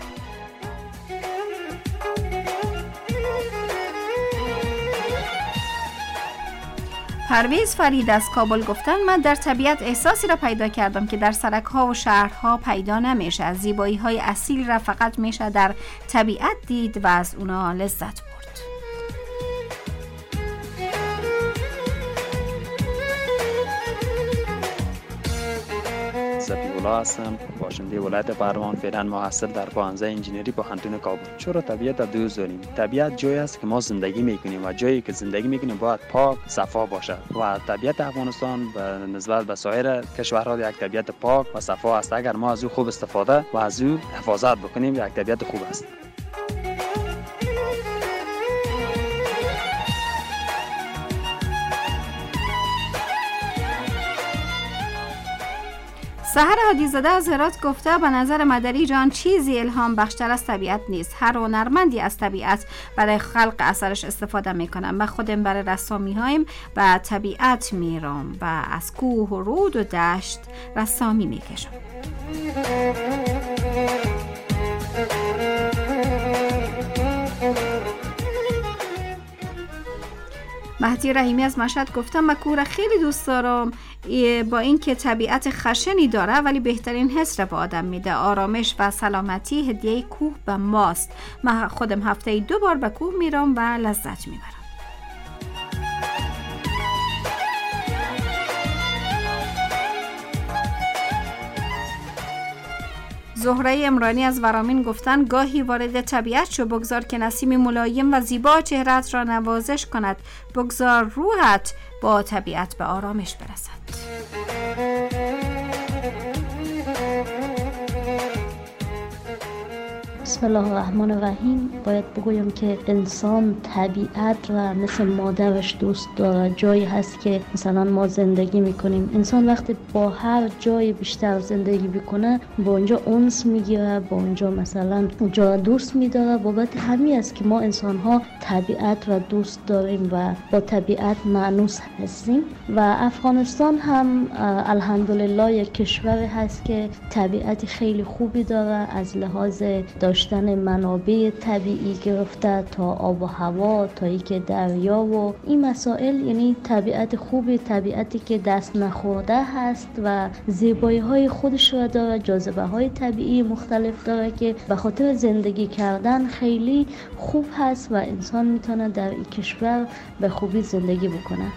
پرویز فرید از کابل گفتن من در طبیعت احساسی را پیدا کردم که در سرک‌ها و شهرها پیدا نمیشه. از زیبایی‌های اصیل را فقط میشه در طبیعت دید و از اونا لذت برد. صفی‌الله هستم، باشنده ولایت بهروان، فعلا محصل در پانزده انجینری پوهنتون کابل. چرا طبیعت دوست داریم؟ طبیعت جایی است که ما زندگی میکنیم و جایی که زندگی میکنیم باید پاک، صفا باشد و طبیعت افغانستان به نسبت به سایر کشورها یک طبیعت پاک و صفا است. اگر ما از او خوب استفاده و از او حفاظت بکنیم یک طبیعت خوب است. سحر حدیزاده از هرات گفته به نظر مدری جان چیزی الهام بخشتر از طبیعت نیست. هر هنرمندی از طبیعت برای خلق اثرش استفاده میکنم. من خودم برای رسامی هایم به طبیعت میرم و از کوه و رود و دشت رسامی میکشم. مهدی رحیمی از مشهد گفتم من کوه را خیلی دوست دارم، با اینکه طبیعت خشنی داره ولی بهترین حس را به آدم میده. آرامش و سلامتی هدیه کوه به ماست. من خودم هفته دو بار به کوه میرم و لذت میبرم. زهره امرانی از ورامین گفتن گاهی وارد طبیعت شو، بگذار که نسیم ملایم و زیبا چهرت را نوازش کند، بگذار روحت با طبیعت به آرامش برسد. بسم الله الرحمن الرحیم. باید بگویم که انسان طبیعت را مثل مادرش دوست داره. جایی هست که مثلا ما زندگی میکنیم، انسان وقتی با هر جای بیشتر زندگی بکنه با اونجا انس میگیره، با اونجا مثلا اونجا دوست میداره. بابت همین است که ما انسان ها طبیعت را دوست داریم و با طبیعت مانوس هستیم و افغانستان هم الحمدلله یک کشور هست که طبیعت خیلی خوبی داره، از لحاظ داشتن منابع طبیعی گرفته تا آب و هوا تا اینکه دریا و این مسائل، یعنی طبیعت خوبی، طبیعتی که دست نخورده هست و زیبایی های خودش را داره، جاذبه های طبیعی مختلف داره که به خاطر زندگی کردن خیلی خوب هست و انسان میتونه در این کشور به خوبی زندگی بکنه.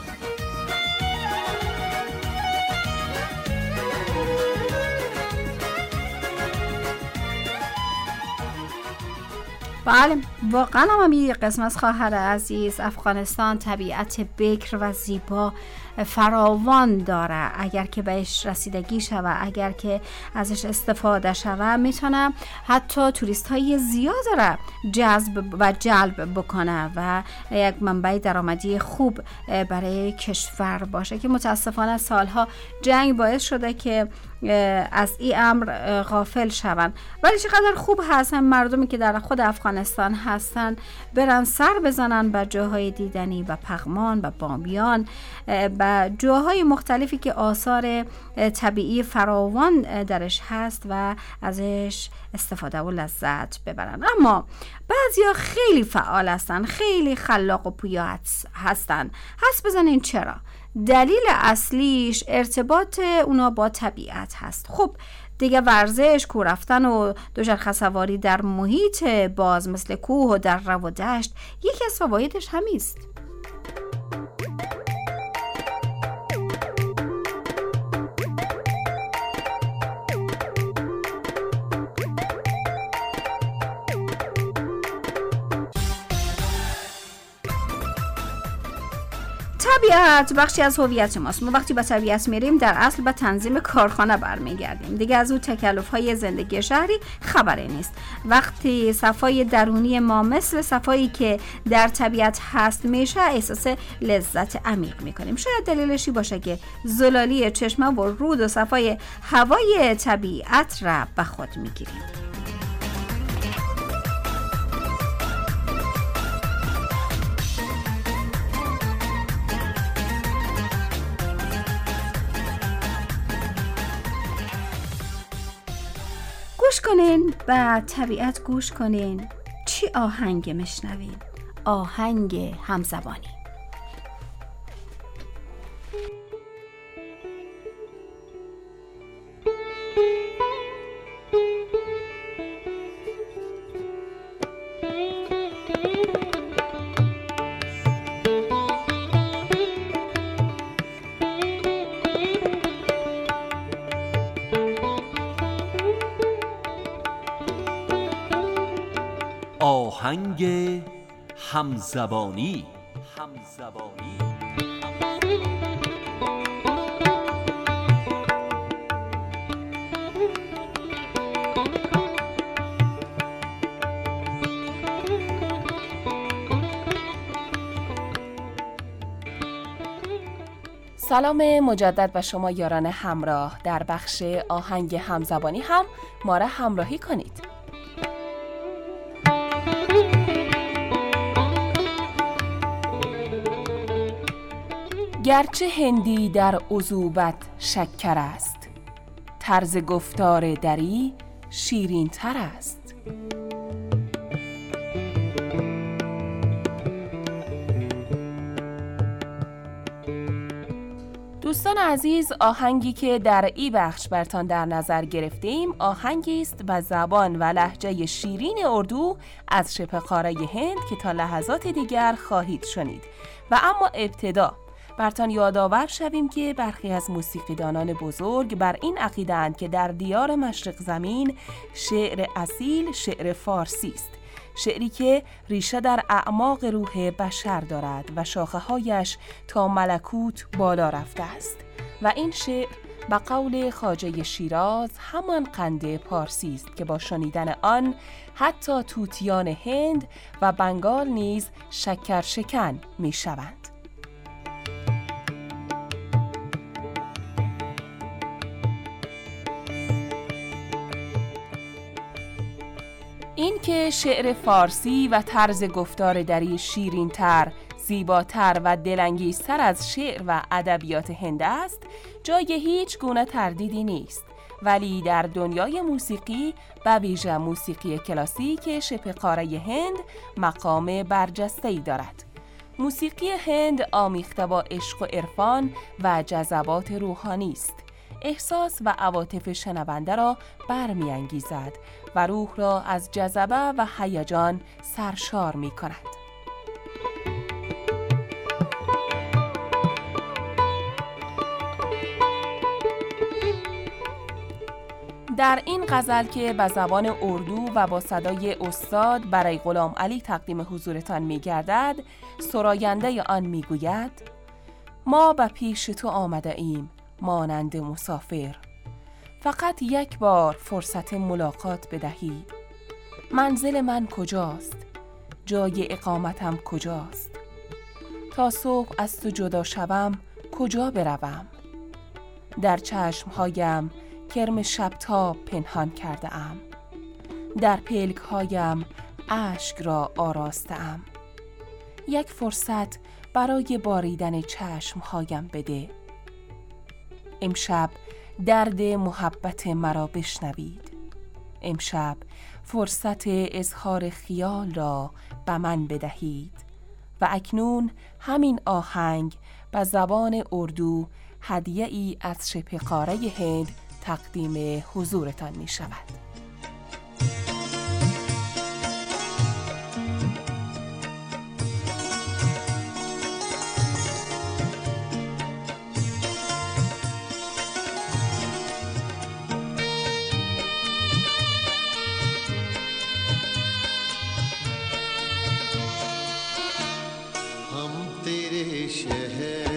بله واقعا هم یه قسمت خواهر عزیز، افغانستان طبیعت بکر و زیبا فراوان داره. اگر که بهش رسیدگی شوه، اگر که ازش استفاده شوه، میتونه حتی توریست های زیاد را جذب و جلب بکنه و یک منبع درآمدی خوب برای کشور باشه که متاسفانه سالها جنگ باعث شده که از این امر غافل شون. ولی چقدر خوب هستن مردمی که در خود افغانستان هستن برن سر بزنن به جاهای دیدنی، به پغمان، به بامیان، به جاهای مختلفی که آثار طبیعی فراوان درش هست و ازش استفاده و لذت ببرن. اما بعضیا خیلی فعال هستن، خیلی خلاق و پویا هستن. حس بزنین چرا؟ دلیل اصلیش ارتباط اونا با طبیعت هست. خب دیگه ورزش، کوه رفتن و دوچرخه سواری در محیط باز مثل کوه و دره و دشت یکی از فوایدش همیست. طبیعت بخشی از هویت ماست. ما وقتی به طبیعت میریم در اصل به تنظیم کارخانه برمیگردیم. دیگه از اون تکلف‌های زندگی شهری خبری نیست. وقتی صفای درونی ما مثل صفایی که در طبیعت هست میشه، احساس لذت عمیق میکنیم. شاید دلیلشی باشه که زلالی چشمه و رود و صفای هوای طبیعت را به خود میگیریم. گوش کنین، به طبیعت گوش کنین. چی آهنگ میشنوین؟ آهنگ همزبانی. آهنگ همزبانی. همزبانی سلام مجدد به شما یاران همراه. در بخش آهنگ همزبانی هم ما را همراهی کنید. گرچه هندی در عذوبت شکر است، طرز گفتار دری شیرین تر است. دوستان عزیز، آهنگی که در این بخش برتان در نظر گرفتیم آهنگی است به زبان و لهجه شیرین اردو از شبه قاره هند که تا لحظات دیگر خواهید شنید. و اما ابتدا برتان یادآور شویم که برخی از موسیقیدانان بزرگ بر این عقیده‌اند که در دیار مشرق زمین شعر اصیل شعر فارسی است، شعری که ریشه در اعماق روح بشر دارد و شاخه‌هایش تا ملکوت بالا رفته است و این شعر به قول خواجه شیراز همان قند پارسی است که با شنیدن آن حتی طوطیان هند و بنگال نیز شکر شکن می شوند. این که شعر فارسی و طرز گفتار دری شیرین‌تر، زیباتر و دلانگیزتر از شعر و ادبیات هند است، جای هیچ گونه تردیدی نیست. ولی در دنیای موسیقی، به ویژه موسیقی کلاسیک شبه قاره هند، مقام برجسته‌ای دارد. موسیقی هند آمیخته با عشق و عرفان و جذبات روحانی است. احساس و عواطف شنونده را برمی‌انگیزد و روح را از جذبه و هیجان سرشار می‌کند. در این غزل که به زبان اردو و با صدای استاد برای غلام علی تقدیم حضورتان می‌گردد، سراینده آن می‌گوید: ما به پیش تو آمده ایم مانند مسافر، فقط یک بار فرصت ملاقات بدهید. منزل من کجاست؟ جای اقامتم کجاست؟ تا صبح از تو جدا شوم کجا بروم؟ در چشمهایم کرم شبتاب پنهان کرده ام، در پلکهایم اشک را آراسته ام. یک فرصت برای باریدن چشمهایم بده. امشب درد محبت مرا بشنوید. امشب فرصت اظهار خیال را به من بدهید. و اکنون همین آهنگ به زبان اردو هدیه ای از شبه قاره هند تقدیم حضورتان می شود. हम तेरे शहर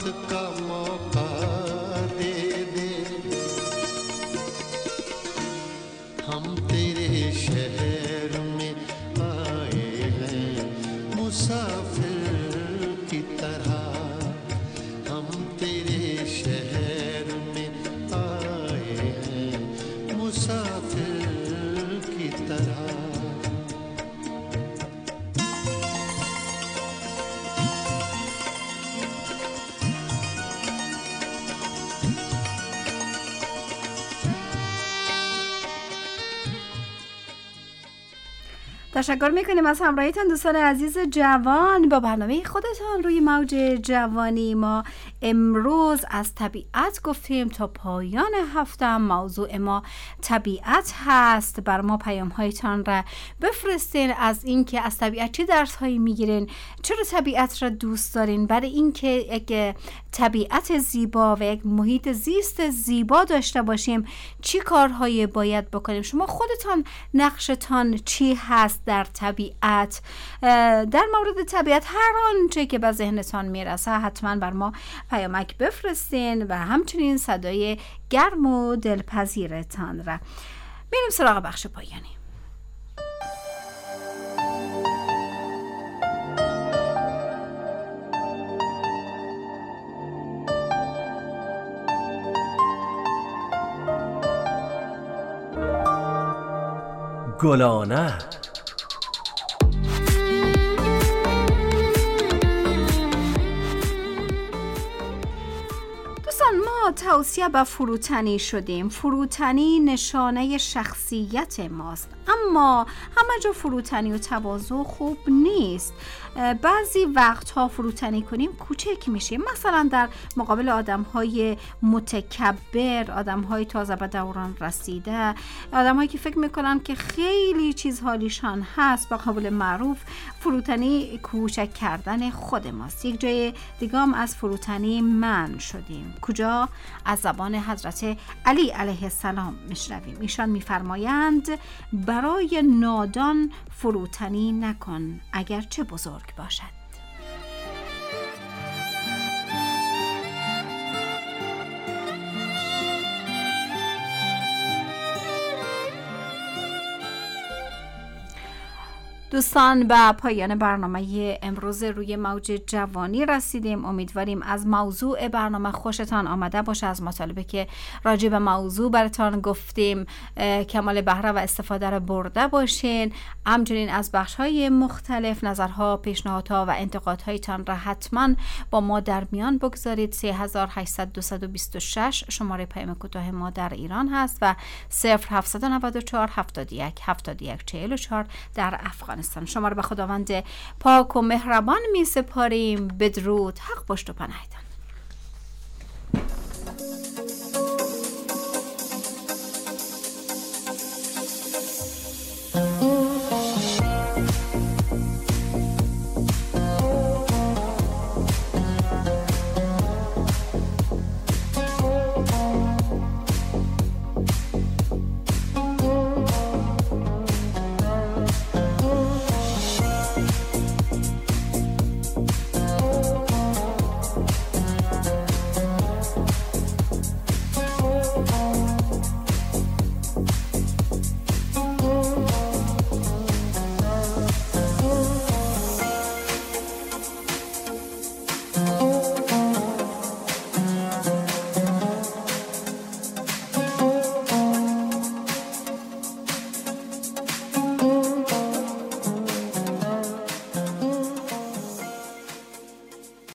का मौका दे दे, हम तेरे शहर में आए हैं मुसाफिर की तरह, हम तेरे शहर में आए हैं मुसाफिर की तरह। تشکر میکنیم از همراهیتان دوستان عزیز جوان با برنامه خودتان روی موج جوانی. ما امروز از طبیعت گفتیم تا پایان هفته. موضوع ما طبیعت هست. بر ما پیام هایتان را بفرستین از اینکه از طبیعت چه درس هایی میگیرین، چرا طبیعت را دوست دارین، برای اینکه یک طبیعت زیبا و یک محیط زیست زیبا داشته باشیم چی کارهایی باید بکنیم. شما خودتان نقشتان چی هست در طبیعت؟ در مورد طبیعت هر آنچه که به ذهنتان میرسه حتما بر ما پیامک بفرستین و همچنین صدای گرم و دلپذیرتان را. میریم سراغ بخش پایانی. گلانه ما توصیه به فروتنی شدیم. فروتنی نشانه شخصیت ماست، اما همه جا فروتنی و تواضع خوب نیست. بعضی وقتها فروتنی کنیم کوچک میشیم، مثلا در مقابل آدم‌های متکبر، آدم‌های تازه به دوران رسیده، آدم‌هایی که فکر میکنن که خیلی چیز حالیشان هست. با قول معروف فروتنی کوچک کردن خود ماست. یک جای دیگه هم از فروتنی منع شدیم. کجا؟ از زبان حضرت علی علیه السلام میشنویم. ایشان میفرمایند برای نادان فروتنی نکن اگر چه بزرگ باشد. دوستان به پایان برنامه امروز روی موج جوانی رسیدیم. امیدواریم از موضوع برنامه خوشتان آمده باشه. از مطالبه که راجع به موضوع براتان گفتیم کمال بهره و استفاده را برده باشین. همچنین از بخش‌های مختلف نظرها، پیشنهادها و انتقادهایتان را حتما با ما در میان بگذارید. سه هزار و هشتصد و بیست و شش شماره پیام کوتاه ما در ایران هست و صفر هفتصد و نود و چهار هفتاد و یک هفتاد و یک چهل و چهار در افغانستان. شما را به خداوند پاک و مهربان می سپاریم. بدرود. حق پشت و پناهتان.